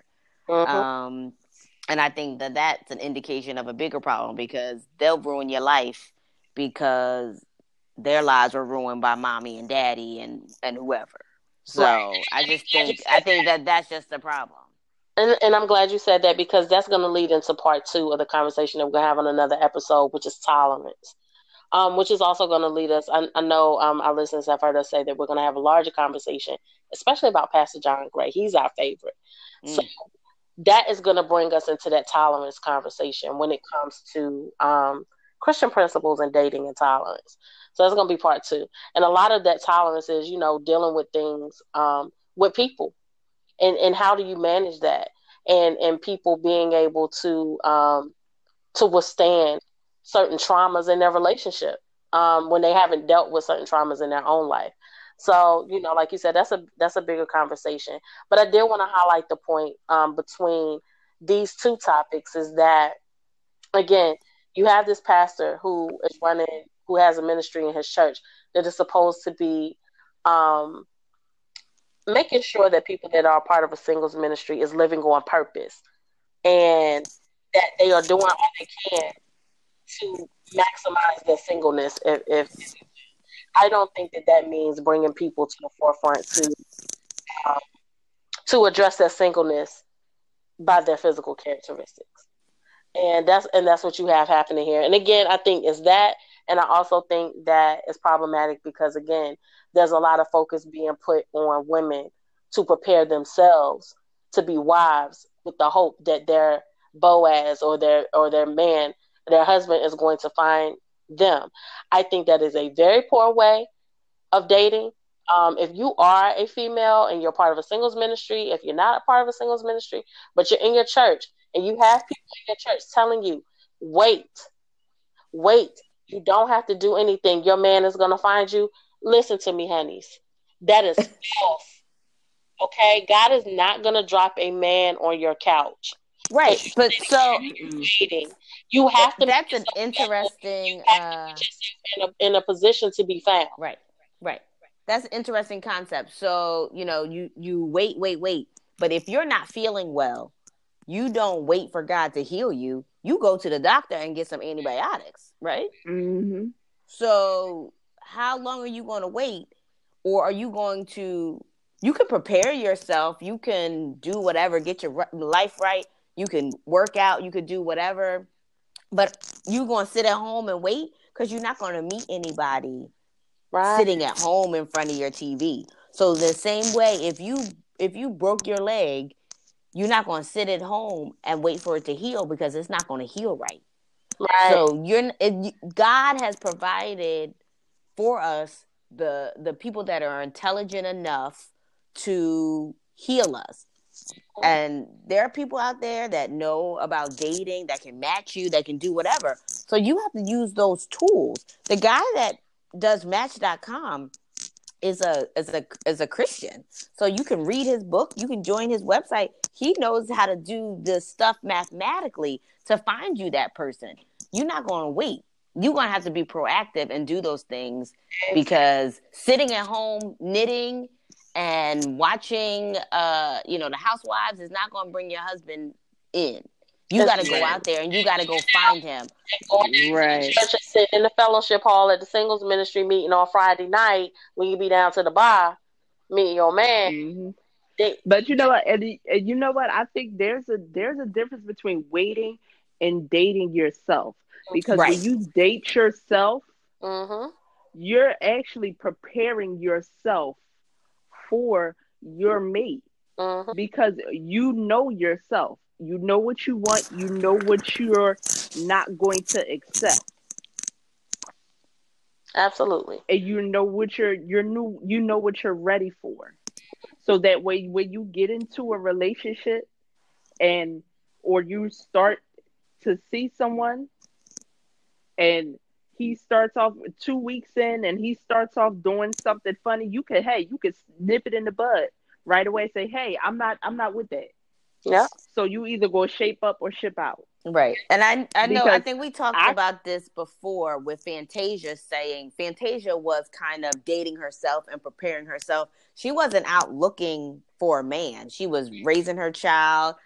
And I think that that's an indication of a bigger problem, because they'll ruin your life because their lives were ruined by mommy and daddy and whoever. So I think that that's just the problem. And I'm glad you said that, because that's going to lead into part 2 of the conversation that we're going to have on another episode, which is tolerance, which is also going to lead us. I know our listeners have heard us say that we're going to have a larger conversation, especially about Pastor John Gray. He's our favorite. So that is going to bring us into that tolerance conversation when it comes to Christian principles and dating and tolerance. So that's going to be part 2. And a lot of that tolerance is, dealing with things with people. And how do you manage that? And people being able to withstand certain traumas in their relationship when they haven't dealt with certain traumas in their own life. So, like you said, that's a bigger conversation. But I did want to highlight the point between these 2 topics is that, again, you have this pastor who has a ministry in his church that is supposed to be making sure that people that are part of a singles ministry is living on purpose, and that they are doing all they can to maximize their singleness. If I don't think that means bringing people to the forefront to address their singleness by their physical characteristics, and that's what you have happening here. And again, I think it's that, and I also think that it's problematic because, again, there's a lot of focus being put on women to prepare themselves to be wives with the hope that their Boaz or their man, their husband, is going to find them. I think that is a very poor way of dating. If you are a female and you're part of a singles ministry, if you're not a part of a singles ministry, but you're in your church and you have people in your church telling you, wait, you don't have to do anything, your man is going to find you. Listen to me, honeys. That is false. Okay, God is not gonna drop a man on your couch. Right, but so you have to. That's an interesting. You have to put yourself in a position to be found. Right. That's an interesting concept. So you wait, but if you're not feeling well, you don't wait for God to heal you. You go to the doctor and get some antibiotics, right? Mm-hmm. So how long are you going to wait, or are you going to? You can prepare yourself. You can do whatever, get your life right. You can work out. You could do whatever, but you going to sit at home and wait because you're not going to meet anybody sitting at home in front of your TV. So the same way, if you broke your leg, you're not going to sit at home and wait for it to heal because it's not going to heal right. So God has provided for us the people that are intelligent enough to heal us. And there are people out there that know about dating, that can match you, that can do whatever. So you have to use those tools. The guy that does Match.com is a Christian. So you can read his book, you can join his website. He knows how to do this stuff mathematically to find you that person. You're not going to wait. You're going to have to be proactive and do those things, because sitting at home knitting and watching the Housewives is not going to bring your husband in. You got to go out there and you got to go find him. Right. Church, sit in the fellowship hall at the singles ministry meeting on Friday night when you be down to the bar meeting your man. Mm-hmm. But you know what, Eddie? You know what? I think there's a difference between waiting and dating yourself. Because when you date yourself, you're actually preparing yourself for your mate. Because you know yourself. You know what you want. You know what you're not going to accept. Absolutely. And you know what you know what you're ready for. So that way, when you get into a relationship or you start to see someone and he starts off 2 weeks in and he starts off doing something funny, you could nip it in the bud right away. Say, hey, I'm not with that. Yeah. So you either go shape up or ship out. Right. And I think we talked about this before with Fantasia, saying Fantasia was kind of dating herself and preparing herself. She wasn't out looking for a man. She was raising her child,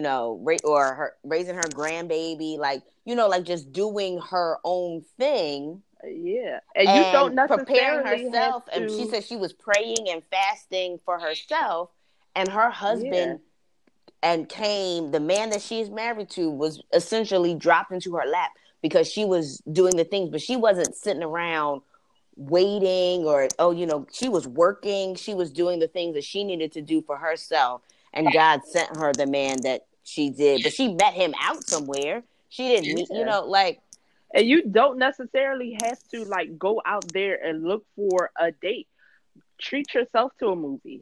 raising her grandbaby, like just doing her own thing. Yeah. And you don't necessarily preparing herself. And she said she was praying and fasting for herself, and her husband and the man that she's married to was essentially dropped into her lap because she was doing the things, but she wasn't sitting around waiting she was working. She was doing the things that she needed to do for herself. And God sent her the man that she did, but she met him out somewhere. She didn't meet, and you don't necessarily have to go out there and look for a date. Treat yourself to a movie.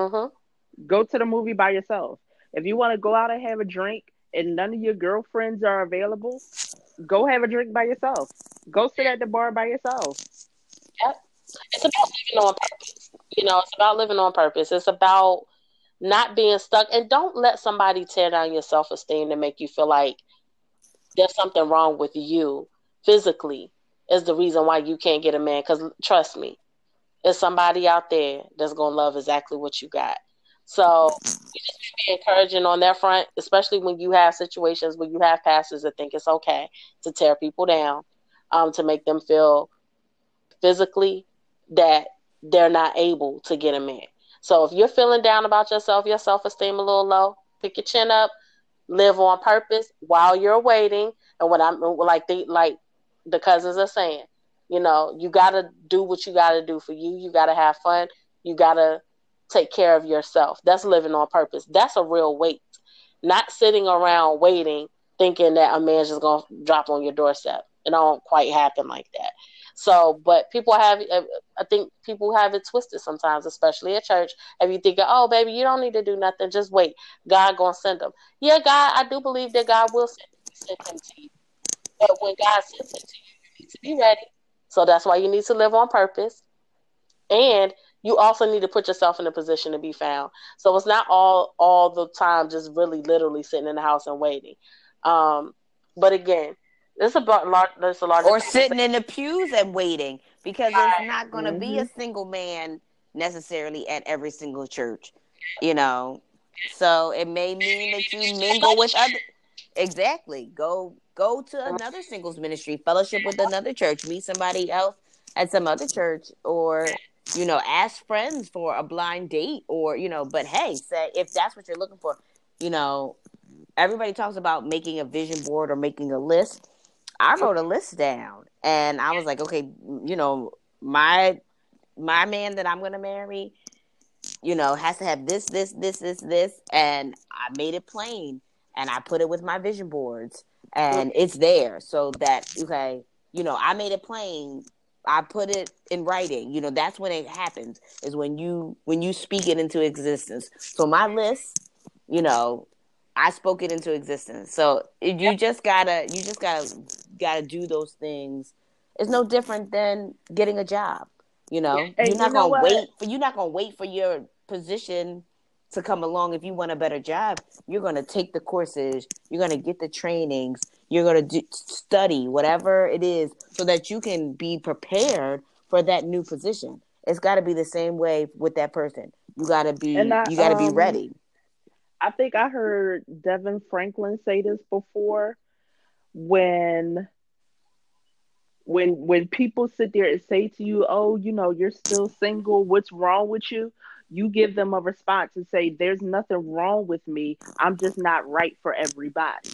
Go to the movie by yourself. If you want to go out and have a drink and none of your girlfriends are available, go have a drink by yourself. Go sit at the bar by yourself. Yep. It's about living on purpose. It's about living on purpose. It's about not being stuck. And don't let somebody tear down your self-esteem to make you feel like there's something wrong with you physically is the reason why you can't get a man. Because trust me, there's somebody out there that's going to love exactly what you got. So you just be encouraging on that front, especially when you have situations where you have pastors that think it's okay to tear people down, to make them feel physically that they're not able to get a man. So if you're feeling down about yourself, your self-esteem a little low, pick your chin up, live on purpose while you're waiting. And what I'm like the cousins are saying, you gotta do what you gotta do for you. You gotta have fun. You gotta take care of yourself. That's living on purpose. That's a real wait. Not sitting around waiting, thinking that a man's just gonna drop on your doorstep. It don't quite happen like that. So, but I think people have it twisted sometimes, especially at church. If you think, oh, baby, you don't need to do nothing, just wait. God gonna send them. Yeah, God, I do believe that God will send him to you. But when God sends him to you, you need to be ready. So that's why you need to live on purpose. And you also need to put yourself in a position to be found. So it's not all the time just really literally sitting in the house and waiting. But again, there's a larger or sitting in the pews and waiting, because it's not going to be a Mm-hmm. single man necessarily at every single church, you know. So it may mean that you mingle with other. Exactly. Go to another singles ministry, fellowship with another church, meet somebody else at some other church, or ask friends for a blind date, or but hey, say if that's what you're looking for, you know, everybody talks about making a vision board or making a list. I wrote a list down and I was like, okay, my man that I'm going to marry, has to have this, and I made it plain and I put it with my vision boards and it's there so that, okay, I made it plain. I put it in writing. That's when it happens, is when you speak it into existence. So my list, I spoke it into existence. So you just gotta do those things. It's no different than getting a job. And you're you not know gonna what? wait for your position to come along. If you want a better job, you're gonna take the courses, you're gonna get the trainings, you're gonna study whatever it is, so that you can be prepared for that new position. It's got to be the same way with that person. You gotta And be ready. I think I heard Devin Franklin say this before. When people sit there and say to you, "Oh, you're still single. What's wrong with you?" You give them a response and say, "There's nothing wrong with me. I'm just not right for everybody."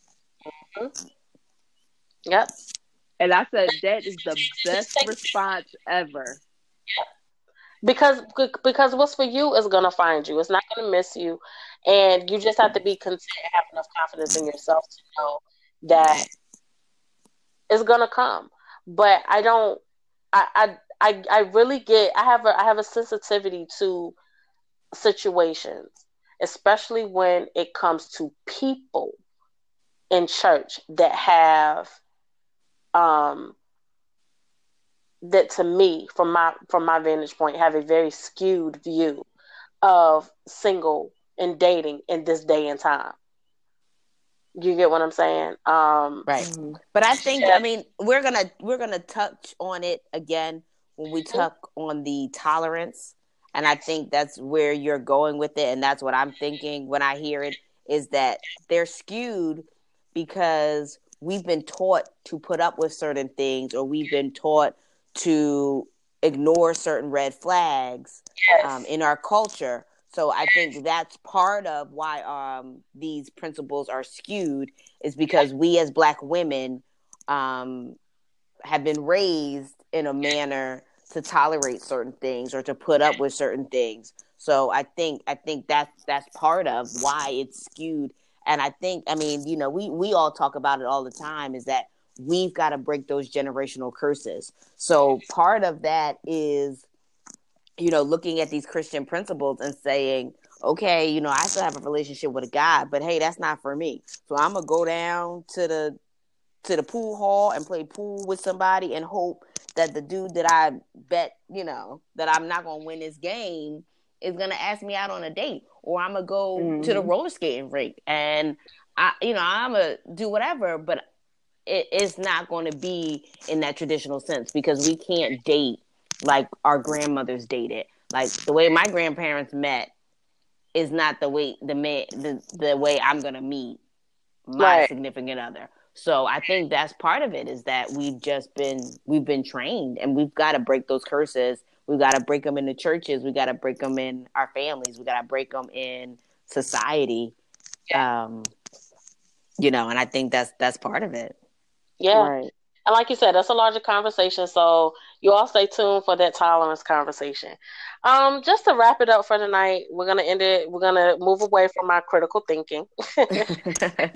Yep. And I said that is the best response ever. Because what's for you is gonna find you. It's not gonna miss you, and you just have to be content and have enough confidence in yourself to know that it's gonna come. But I don't. I really get. I have a sensitivity to situations, especially when it comes to people in church that have that, to me, from my vantage point, have a very skewed view of single and dating in this day and time. You get what I'm saying? Right. Mm-hmm. But I think, I mean, we're gonna touch on it again when we talk on the tolerance. And I think that's where you're going with it, and that's what I'm thinking when I hear it, is that they're skewed because we've been taught to put up with certain things, or we've been taught to ignore certain red flags in our culture. So I think that's part of why these principles are skewed, is because we as Black women have been raised in a manner to tolerate certain things or to put up with certain things. So I think that's part of why it's skewed. And I think, I mean, we all talk about it all the time, is that we've got to break those generational curses. So part of that is, looking at these Christian principles and saying, okay, I still have a relationship with a guy, but hey, that's not for me. So I'm gonna go down to the pool hall and play pool with somebody and hope that the dude that I bet, that I'm not gonna win this game, is gonna ask me out on a date. Or I'm gonna go to the roller skating rink and I'm gonna do whatever, but it's not going to be in that traditional sense, because we can't date like our grandmothers dated. Like the way my grandparents met is not the way the way I'm going to meet my significant other. So I think that's part of it, is that we've been trained, and we've got to break those curses. We've got to break them in the churches. We got to break them in our families. We got to break them in society. And I think that's part of it. Yeah. Right. And like you said, that's a larger conversation. So you all stay tuned for that tolerance conversation. Just to wrap it up for tonight, we're gonna end it. We're gonna move away from our critical thinking a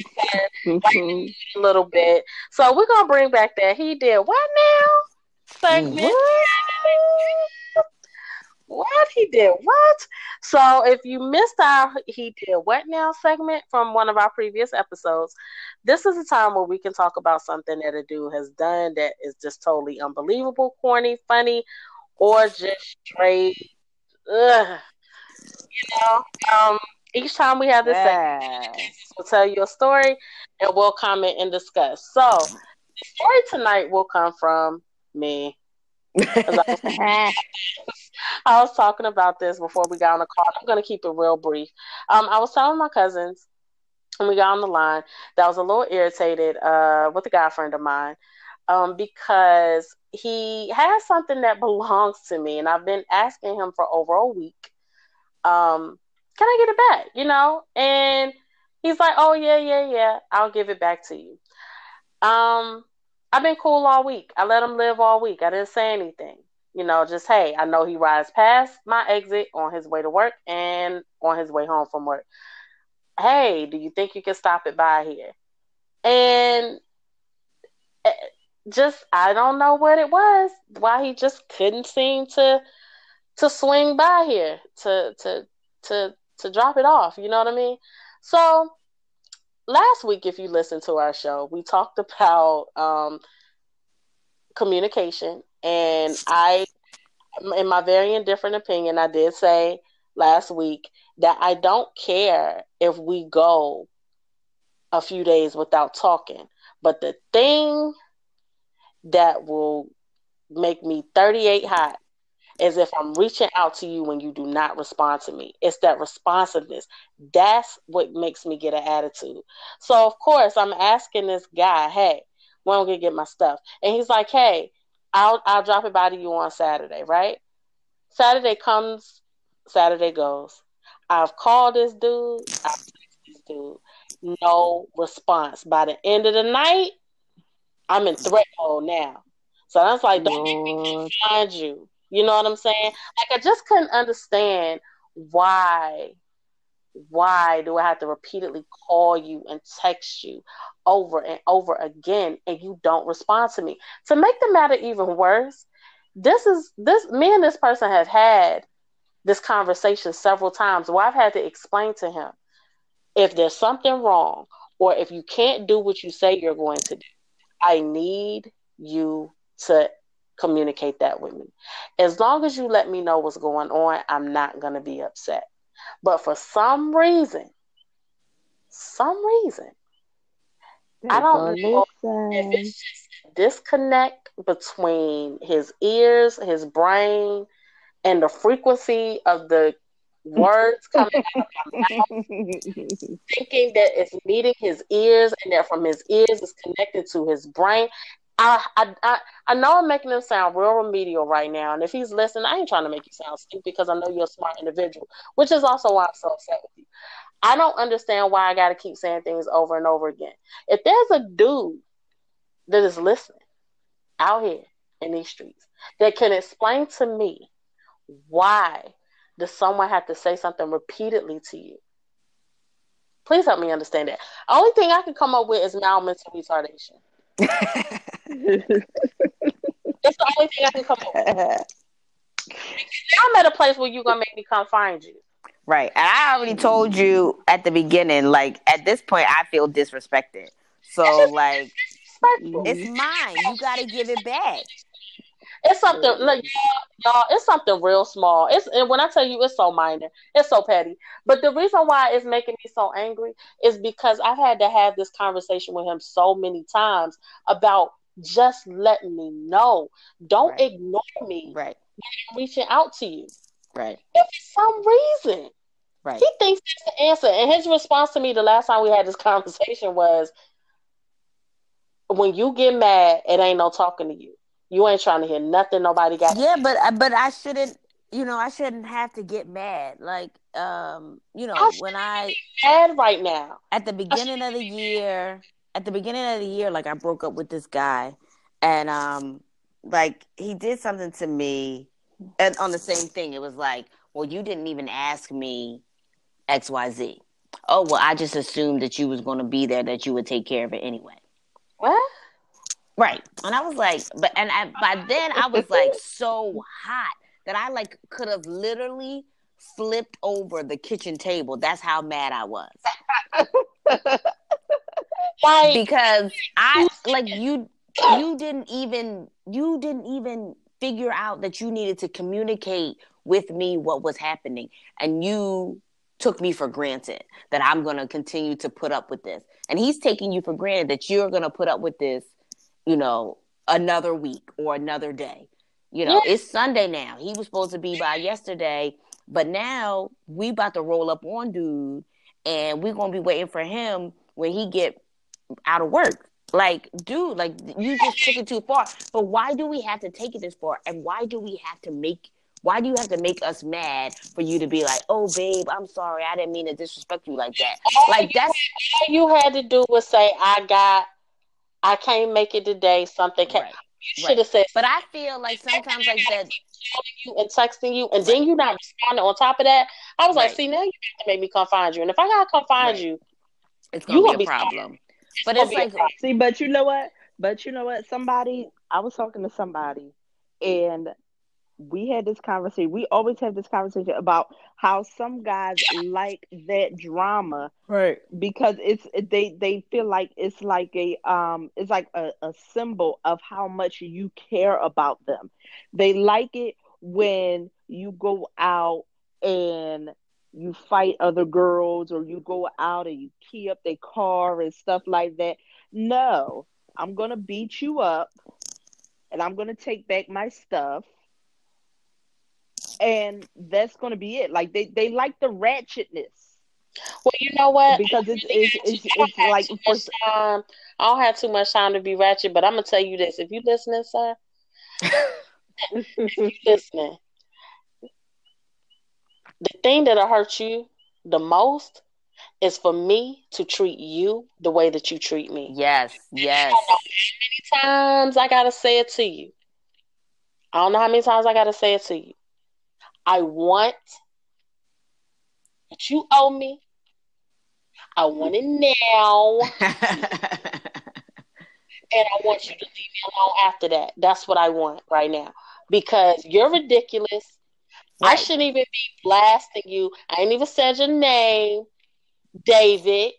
little bit. So we're gonna bring back that "he did what now" segment. What he did what? So if you missed our "he did what now" segment from one of our previous episodes, this is a time where we can talk about something that a dude has done that is just totally unbelievable, corny, funny, or just straight, ugh. Each time we have this segment, we'll tell you a story and we'll comment and discuss. So, the story tonight will come from me. I was talking about this before we got on the call. I'm going to keep it real brief. I was telling my cousins when we got on the line that I was a little irritated with a guy friend of mine because he has something that belongs to me, and I've been asking him for over a week. Can I get it back? And he's like, oh, yeah, I'll give it back to you. I've been cool all week. I let him live all week. I didn't say anything. Just, hey, I know he rides past my exit on his way to work and on his way home from work. Hey, do you think you can stop it by here? And just, I don't know what it was, why he just couldn't seem to swing by here to drop it off. You know what I mean? So last week, if you listened to our show, we talked about communication, and in my very indifferent opinion, I did say last week that I don't care if we go a few days without talking, but the thing that will make me 38 hot is if I'm reaching out to you when you do not respond to me. It's that responsiveness. That's what makes me get an attitude. So, of course, I'm asking this guy, hey, when I'm going to get my stuff? And he's like, hey, I'll drop it by to you on Saturday, right? Saturday comes, Saturday goes. I've called this dude. I've texted this dude. No response. By the end of the night, I'm in threat mode now. So I was like, don't make me find you. You know what I'm saying? Like, I just couldn't understand why do I have to repeatedly call you and text you over and over again and you don't respond to me? To make the matter even worse, me and this person have had this conversation several times where I've had to explain to him, if there's something wrong or if you can't do what you say you're going to do, I need you to communicate that with me. As long as you let me know what's going on, I'm not going to be upset. But for some reason, I don't know if it's just a disconnect between his ears, his brain, and the frequency of the words coming out of my mouth, thinking that it's meeting his ears and that from his ears is connected to his brain. I know I'm making him sound real remedial right now, and if he's listening, I ain't trying to make you sound stupid because I know you're a smart individual, which is also why I'm so upset with you. I don't understand why I got to keep saying things over and over again. If there's a dude that is listening out here in these streets that can explain to me why does someone have to say something repeatedly to you, please help me understand that. Only thing I can come up with is mild mental retardation. It's the only thing I can come up with. I'm at a place where you're going to make me come find you. Right. And I already told you at the beginning, like, at this point, I feel disrespected. So, like, it's mine. You got to give it back. It's something, like, y'all, it's something real small. And when I tell you it's so minor, it's so petty. But the reason why it's making me so angry is because I've had to have this conversation with him so many times about just letting me know. Don't ignore me when I'm reaching out to you. Right. If for some reason he thinks that's the answer. And his response to me the last time we had this conversation was, when you get mad, it ain't no talking to you. You ain't trying to hear nothing nobody got. Yeah, but I shouldn't. I shouldn't have to get mad. Like, when I mad right now at the beginning of the year, like, I broke up with this guy, and like, he did something to me, and on the same thing, it was like, well, you didn't even ask me XYZ. Oh, well, I just assumed that you was going to be there, that you would take care of it anyway. What? Right. And I was like, by then I was like so hot that I like could have literally flipped over the kitchen table. That's how mad I was. Because I like you didn't even figure out that you needed to communicate with me what was happening. And you took me for granted that I'm going to continue to put up with this. And he's taking you for granted that you're going to put up with this, another week or another day. It's Sunday now. He was supposed to be by yesterday, but now we about to roll up on dude, and we're going to be waiting for him when he get out of work. Like, dude, like, you just took it too far. But why do we have to take it this far? And why do you have to make us mad for you to be like, oh, babe, I'm sorry. I didn't mean to disrespect you like that. All you had to do was say, I can't make it today. Something came. Right. You should have said. But I feel like sometimes like that. You and texting you, and then you not responding on top of that. I was like, see, now you have to make me come find you. And if I gotta come find you, it's gonna be a problem. But it's like, see, but you know what? I was talking to somebody, and we had this conversation. We always have this conversation about how some guys like that drama, right? Because they feel like it's like a symbol of how much you care about them. They like it when you go out and you fight other girls, or you go out and you key up their car and stuff like that. No, I'm gonna beat you up, and I'm gonna take back my stuff. And that's going to be it. Like, they like the ratchetness. Well, you know what? Because it's like, I don't have too much time to be ratchet, but I'm going to tell you this. If you listening, sir, if you listening, the thing that'll hurt you the most is for me to treat you the way that you treat me. Yes. I don't know how many times I got to say it to you. I don't know how many times I got to say it to you. I want what you owe me. I want it now. And I want you to leave me alone after that. That's what I want right now. Because you're ridiculous. Right. I shouldn't even be blasting you. I ain't even said your name, David.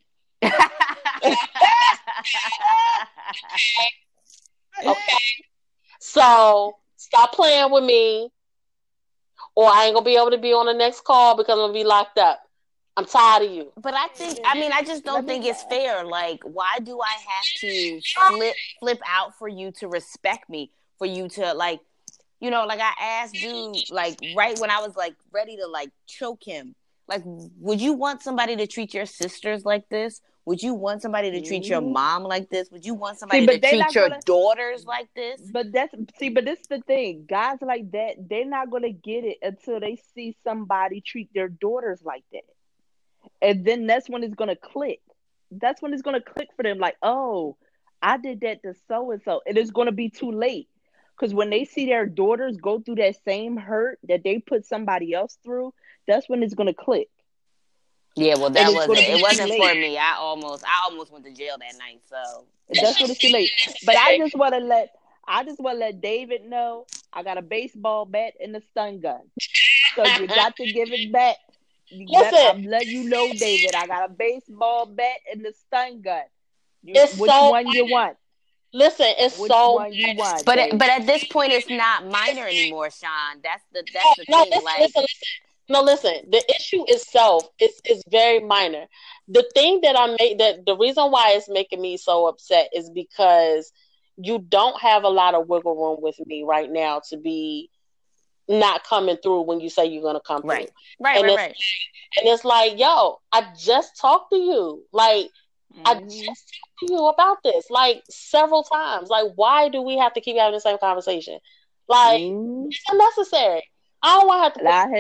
Okay. So stop playing with me. Or I ain't going to be able to be on the next call because I'm going to be locked up. I'm tired of you. But I just don't think it's fair. Like, why do I have to flip out for you to respect me? For you to, like, like I asked dude, like, right when I was, like, ready to, like, choke him. Like, would you want somebody to treat your sisters like this? Would you want somebody to treat your mom like this? Would you want somebody to treat your daughters like this? But this is the thing. Guys like that, they're not going to get it until they see somebody treat their daughters like that. And then that's when it's going to click. That's when it's going to click for them. Like, oh, I did that to so-and-so. And it's going to be too late. Because when they see their daughters go through that same hurt that they put somebody else through, that's when it's going to click. Yeah, well, it wasn't for me. I almost went to jail that night. So that's when it's too late. But I just want to let David know I got a baseball bat and a stun gun. So you got to give it back. I'm letting you know, David. I got a baseball bat and a stun gun. Which one you want? Listen, it's which so one you want, but at this point, it's not minor anymore, Sean. That's the thing. Listen. The issue itself is very minor. The thing that the reason why it's making me so upset is because you don't have a lot of wiggle room with me right now to be not coming through when you say you're gonna come through. Right. And it's like, yo, I just talked to you. Like, I just talked to you about this like several times. Like, why do we have to keep having the same conversation? Like, it's unnecessary. I don't want to have to. I'll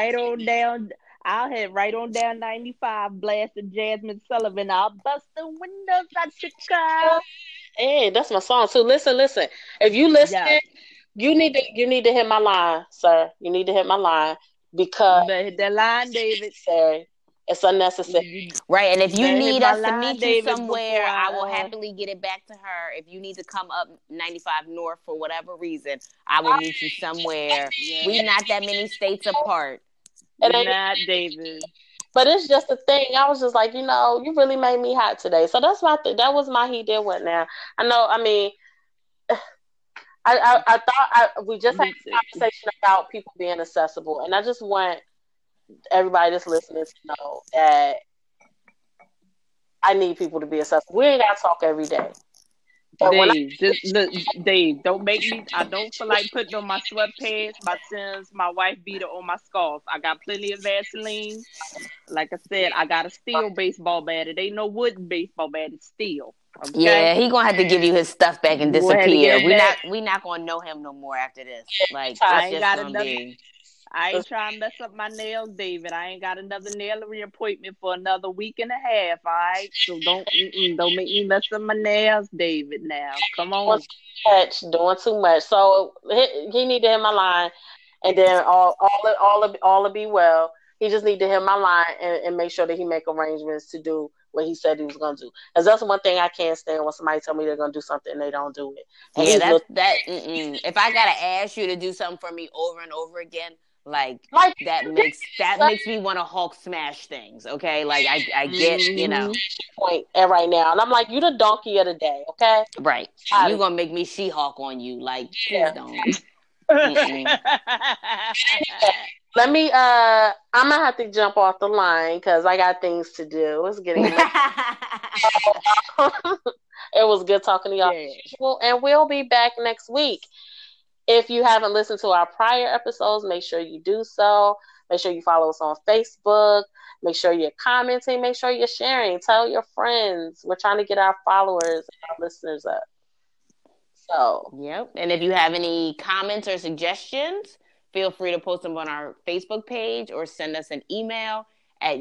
head right on down 95, blasting Jasmine Sullivan. I'll bust the windows out your car. Hey, that's my song too. Listen. If you listen, you need to hit my line, sir. You need to hit my line because hit that line, David. Sorry. It's unnecessary. Right, and if you need us to meet you somewhere, I will happily get it back to her. If you need to come up 95 North for whatever reason, I will meet you somewhere. Yeah. We're not that many states apart. We're not, David. But it's just a thing. I was just like, you really made me hot today. So that's that was my he did what now. I know, I mean, I thought we just had a conversation about people being accessible, and I just want everybody that's listening to know that I need people to be accessible. We ain't gotta talk every day. Dave, don't make me. I don't feel like putting on my sweatpants, my Sims, my wife beater, or my scarf. I got plenty of Vaseline. Like I said, I got a steel baseball bat. It ain't no wooden baseball bat. It's steel. Okay? Yeah, he gonna have to give you his stuff back and disappear. We not gonna know him no more after this. Like I ain't got another. I ain't trying to mess up my nails, David. I ain't got another nail reappointment for another week and a half. All right, so don't make me mess up my nails, David. Now, come on. Doing too much. So he need to hit my line, and then all will be well. He just need to hit my line and make sure that he make arrangements to do what he said he was gonna do. Because that's one thing I can't stand when somebody tell me they're gonna do something and they don't do it. And if I gotta ask you to do something for me over and over again. Like that makes me want to Hulk smash things, okay? Like I get, point right now, and I'm like, you the donkey of the day, okay? Right? You gonna make me She-Hulk on you? Like, please don't. Let me. I'm gonna have to jump off the line because I got things to do. It's getting. It was good talking to y'all, and we'll be back next week. If you haven't listened to our prior episodes, make sure you do so. Make sure you follow us on Facebook. Make sure you're commenting. Make sure you're sharing. Tell your friends. We're trying to get our followers and our listeners up. So, yep. And if you have any comments or suggestions, feel free to post them on our Facebook page or send us an email at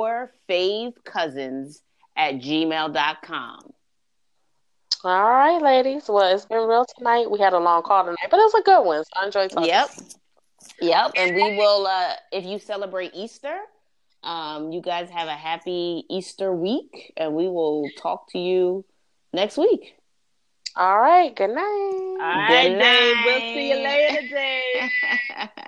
yourfavecousins@gmail.com. All right, ladies. Well, it's been real tonight. We had a long call tonight, but it was a good one. So I enjoyed talking. Yep. And we will, if you celebrate Easter, you guys have a happy Easter week, and we will talk to you next week. All right. Good night. All right, Dave. We'll see you later, Dave.